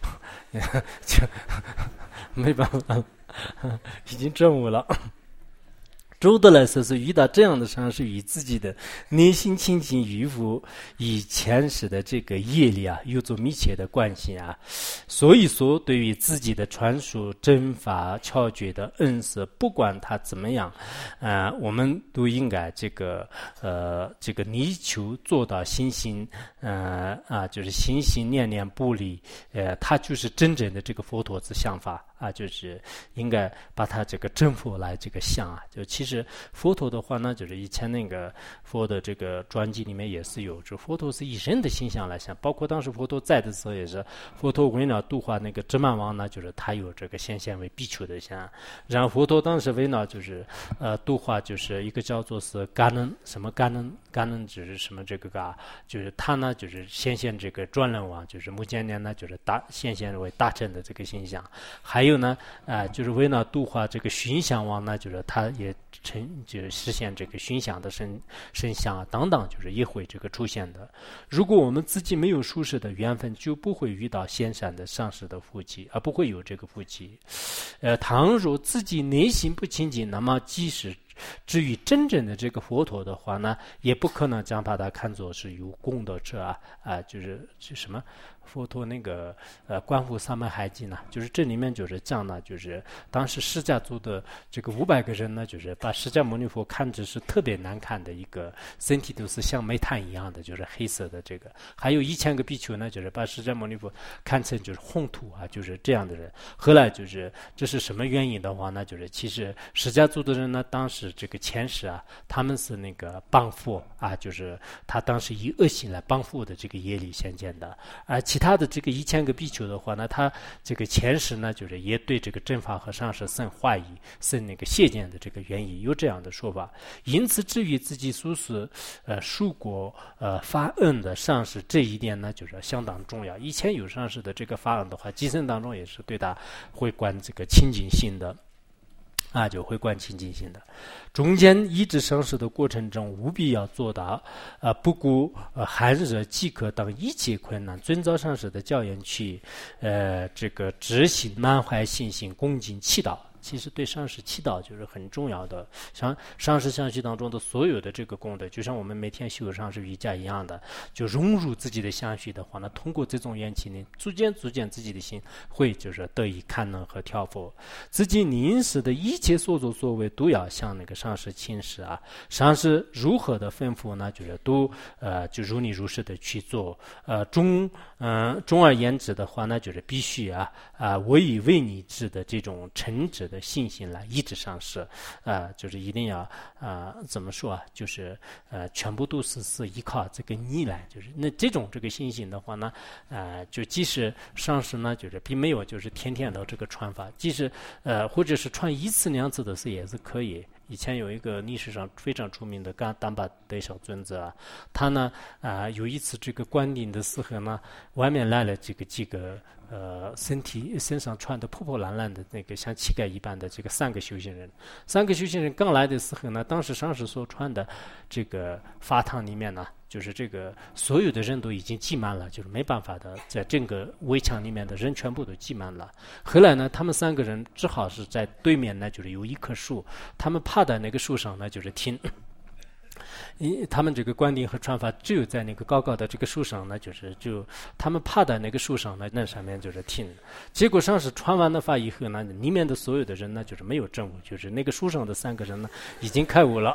就没办法了，已经正午了。周德来说是遇到这样的伤势，与自己的内心清净迂腐以前世的这个业力啊有着密切的关系啊。所以说对于自己的传输真法窍诀的恩赐，不管它怎么样我们都应该这个力求做到心心就是心心念念不离，它就是真正的这个佛陀之想法啊，就是应该把它这个真佛来这个想啊。就其实佛陀的话呢，就是以前那个佛的这个传记里面也是有，就佛陀是以人的形象来想，包括当时佛陀在的时候也是，佛陀为了度化那个智曼王呢，就是他有这个显现为比丘的像，然后佛陀当时为了就是度化就是一个叫做是甘能什么甘能就是什么这个就是他呢就是显现这个转轮王，就是目犍连呢就是显现为大乘的这个形象，还有呢就是为了度化这个熏香王呢，就是他也就是实现这个熏香的身相等等，就是也会这个出现的。如果我们自己没有舒适的缘分，就不会遇到仙山的上师的福气，而不会有这个福气。倘若自己内心不清净，那么即使至于真正的这个佛陀的话呢，也不可能将把它看作是有功德者就是什么佛陀那个观护三昧海记呢，就是这里面就是讲呢，就是当时释迦族的这个500个人呢，就是把释迦牟尼佛看着是特别难看的一个身体，都是像煤炭一样的，就是黑色的这个，还有1000个比丘呢，就是把释迦牟尼佛看成就是红土就是这样的人。后来就是这是什么原因的话呢，就是其实释迦族的人呢，当时这个前世他们是那个帮佛就是他当时以恶行来帮佛的这个业力显现的，而其他的这个1000个比丘的话呢，他这个前世呢，就是也对这个正法和上师生怀疑，生那个谢见的这个原因，有这样的说法。因此至于自己所是属果发恩的上师，这一点呢就是相当重要。以前有上师的这个发恩的话，今生当中也是对他会观这个清净心的就会观清净心的。中间医治上师的过程中，务必要做到不顾寒热饥渴等一切困难，遵照上师的教言去这个执行满怀信心恭敬祈祷。其实对上师祈祷就是很重要的，像上师相续当中的所有的这个功德，就像我们每天修上师瑜伽一样的，就融入自己的相续的话呢，通过这种缘起呢，逐渐自己的心会就是得以堪能和调伏。自己临时的一切所作所为都要向那个上师请示上师如何的吩咐呢，就是都就如理如实的去做。中而言之的话呢，就是必须我以为你之的这种诚挚的信心来医治上师，就是一定要怎么说就是全部都是依靠这个你来，就是那这个信心的话呢，就即使上师呢就是并没有就是天天的这个传法，即使或者是传1次2次的事也是可以。以前有一个历史上非常出名的丹巴德小尊者他呢有一次这个灌顶的时候呢，外面来了几个身上穿的破破烂烂的那个像乞丐一般的这个3个修行人刚来的时候呢，当时上师所穿的这个法堂里面呢，就是这个所有的人都已经挤满了，就是没办法的，在整个围墙里面的人全部都挤满了。后来呢，他们3个人只好是在对面呢，就是有一棵树，他们趴在那个树上呢，就是听。他们这个灌顶和传法只有在那个高高的这个树上呢，就他们趴在那个树上呢，那上面就是听。结果上师传完了法以后呢，里面的所有的人呢，就是没有证悟，就是那个树上的3个人呢，已经开悟了。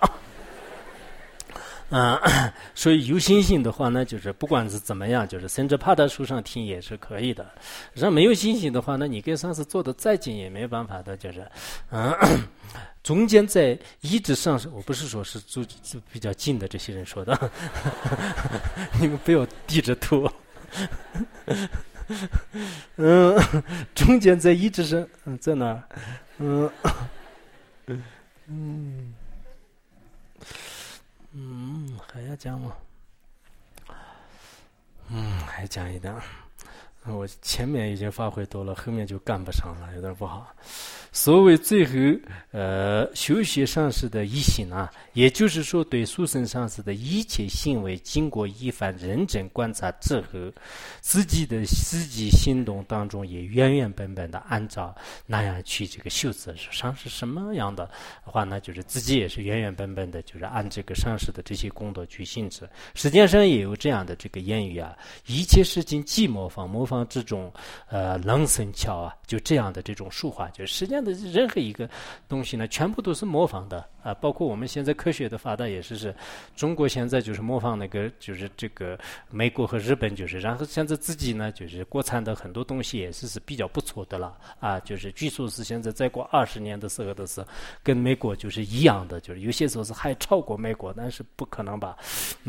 所以有信心的话呢，就是不管是怎么样，就是甚至趴在树上听也是可以的。然后没有信心的话呢，你跟上师坐得再近也没办法的，就是中间在一直上师，我不是说是住比较近的这些人说的，你们不要低着头。中间在一直上，在哪儿？还要讲吗？还讲一点。我前面已经发挥多了，后面就赶不上了，有点不好。 所谓最后修学上师的一心啊，也就是说对书生上师的一切行为经过一番认真观察之后，自己的实际行动当中也原原本本的按照那样去这个修持上师什么样的话呢，就是自己也是原原本本的就是按这个上师的这些功德去行持。实际上也有这样的这个言语啊，一切事情即模仿，模仿之中能生巧啊，就这样的这种说话，就是实际上的任何一个东西呢，全部都是模仿的啊，包括我们现在科学的发达也是中国现在就是模仿那个就是这个美国和日本，就是然后现在自己呢就是国产的很多东西也是比较不错的了啊，就是据说是现在再过20年的时候的是跟美国就是一样的，就是有些时候是还超过美国，但是不可能吧，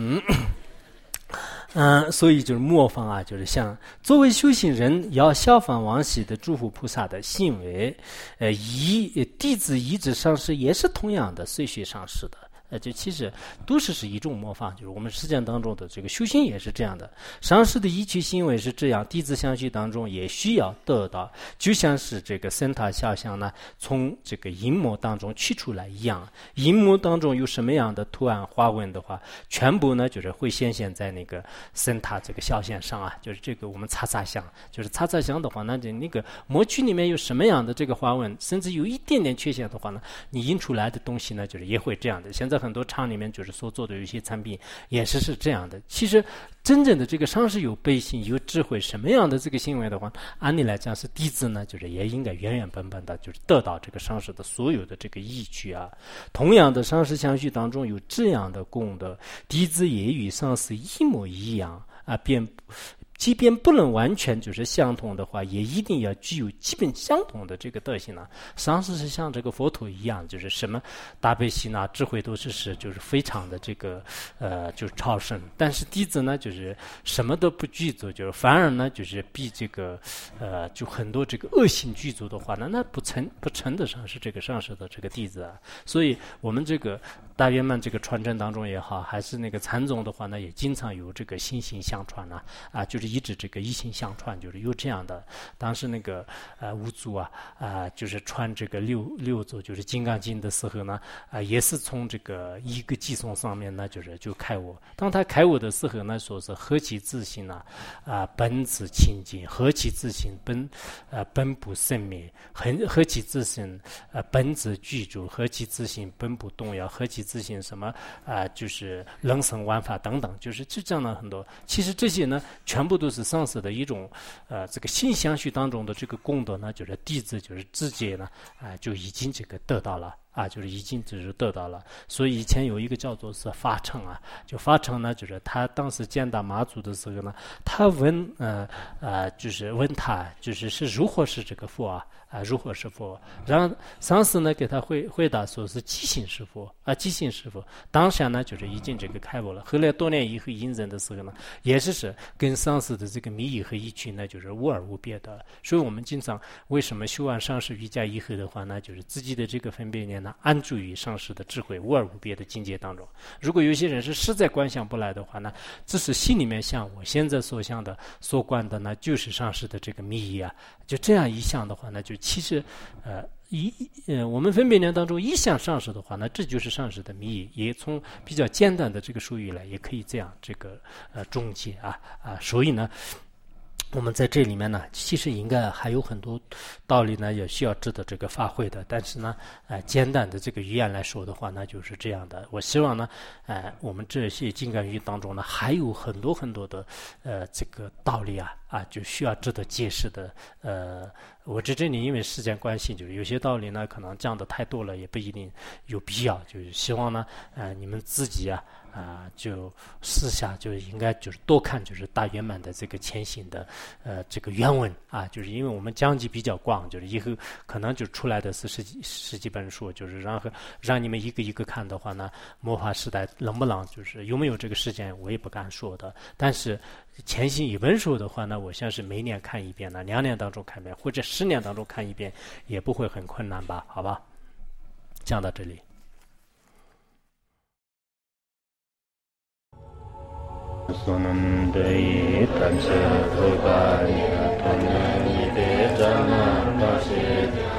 所以就是模仿啊，就是像作为修行人要效仿往昔的诸佛菩萨的行为，弟子依止上师也是同样的随学上师的。就其实都是一种模仿，就是我们实践当中的这个修行也是这样的。上师的依据行为是这样，弟子相续当中也需要得到，就像是这个森塔肖像呢，从这个银幕当中取出来一样。银幕当中有什么样的图案花纹的话，全部呢就是会显现在那个森塔这个肖像上啊，就是这个我们擦擦香，就是擦擦香的话，那个模具里面有什么样的这个花纹，甚至有一点点缺陷的话呢，你印出来的东西呢，就是也会这样的。现在很多厂里面就是所做的有一些产品也是这样的。其实真正的这个上师有悲心有智慧，什么样的这个行为的话，按理来讲是弟子呢就是也应该原原本本的就是得到这个上师的所有的这个依据啊。同样的上师相续当中有这样的功德，弟子也与上师一模一样啊，即便不能完全就是相同的话，也一定要具有基本相同的这个德行呢。上师是像这个佛陀一样，就是什么大悲心啊、智慧都是就是非常的这个就是超胜。但是弟子呢，就是什么都不具足，就是反而呢就是比这个就很多这个恶行具足的话呢，那不称得上是这个上师的这个弟子啊。所以我们这个大圆满这个传承当中也好，还是那个禅宗的话呢，也经常有这个心行相传啊，就是一直这个一心相传，就是有这样的。当时那个五祖就是传这个六祖就是金刚经的时候呢，也是从这个一个寄送上面呢，就开悟。当他开悟的时候呢，说是何其自信本自清净，何其自信本不生灭，何其自信本自具足，何其自信本不动摇，何其自信什么就是人生万法等等，就这样的很多。其实这些呢，全部都是上师的一种这个心相续当中的这个功德呢，就是弟子就是直接呢就已经这个得到了就是已经就是得到了。所以以前有一个叫做是法成就法成呢，就是他当时见到马祖的时候呢，他问就是问他就是如何是这个佛如何是佛，然后上师呢给他回答说是即性是佛即性是佛。当下呢就是已经这个开悟了。后来多年以后印证的时候呢，也是跟上师的这个密意和依据呢就是无二无别的。所以我们经常为什么修完上师瑜伽以后的话呢，就是自己的这个分别念呢安住于上师的智慧无二无别的境界当中。如果有些人是实在观想不来的话呢，只是心里面想我现在所想的所观的呢就是上师的这个密意就这样一想的话呢，就其实我们分别念当中一想上师的话呢，这就是上师的密意。也从比较简单的这个术语来也可以这样这个终结所以呢我们在这里面呢，其实应该还有很多道理呢，也需要值得这个发挥的。但是呢，简单的这个语言来说的话呢，就是这样的。我希望呢，我们这些金刚语当中呢，还有很多很多的这个道理就需要值得解释的。我这里因为时间关系，就是有些道理呢，可能讲的太多了，也不一定有必要。就是希望呢，你们自己就试下，就应该就是多看就是大圆满的这个前行的这个原文就是因为我们讲解比较广，就是以后可能就出来的是十几本书，就是让你们一个一个看的话呢，魔法时代能不能就是有没有这个时间，我也不敢说的。但是前行一本书的话呢，我像是每年看一遍呢，2年当中看一遍，或者10年当中看一遍，也不会很困难吧？好吧，讲到这里。Sonamdei Tanse Rogani Tonani De Jana Pasi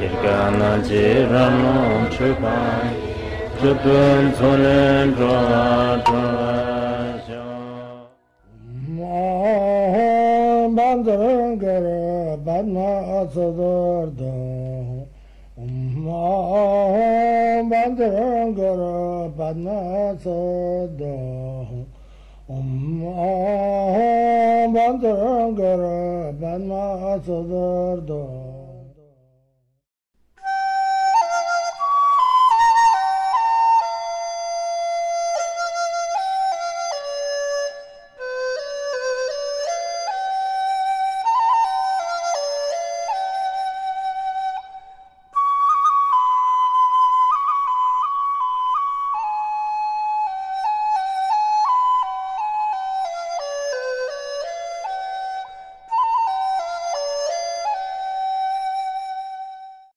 kirgana jirano chupan chupun tsunen droa Bandara Badna Sadarda Bandara Badna Sada Bandara Badna Sadarda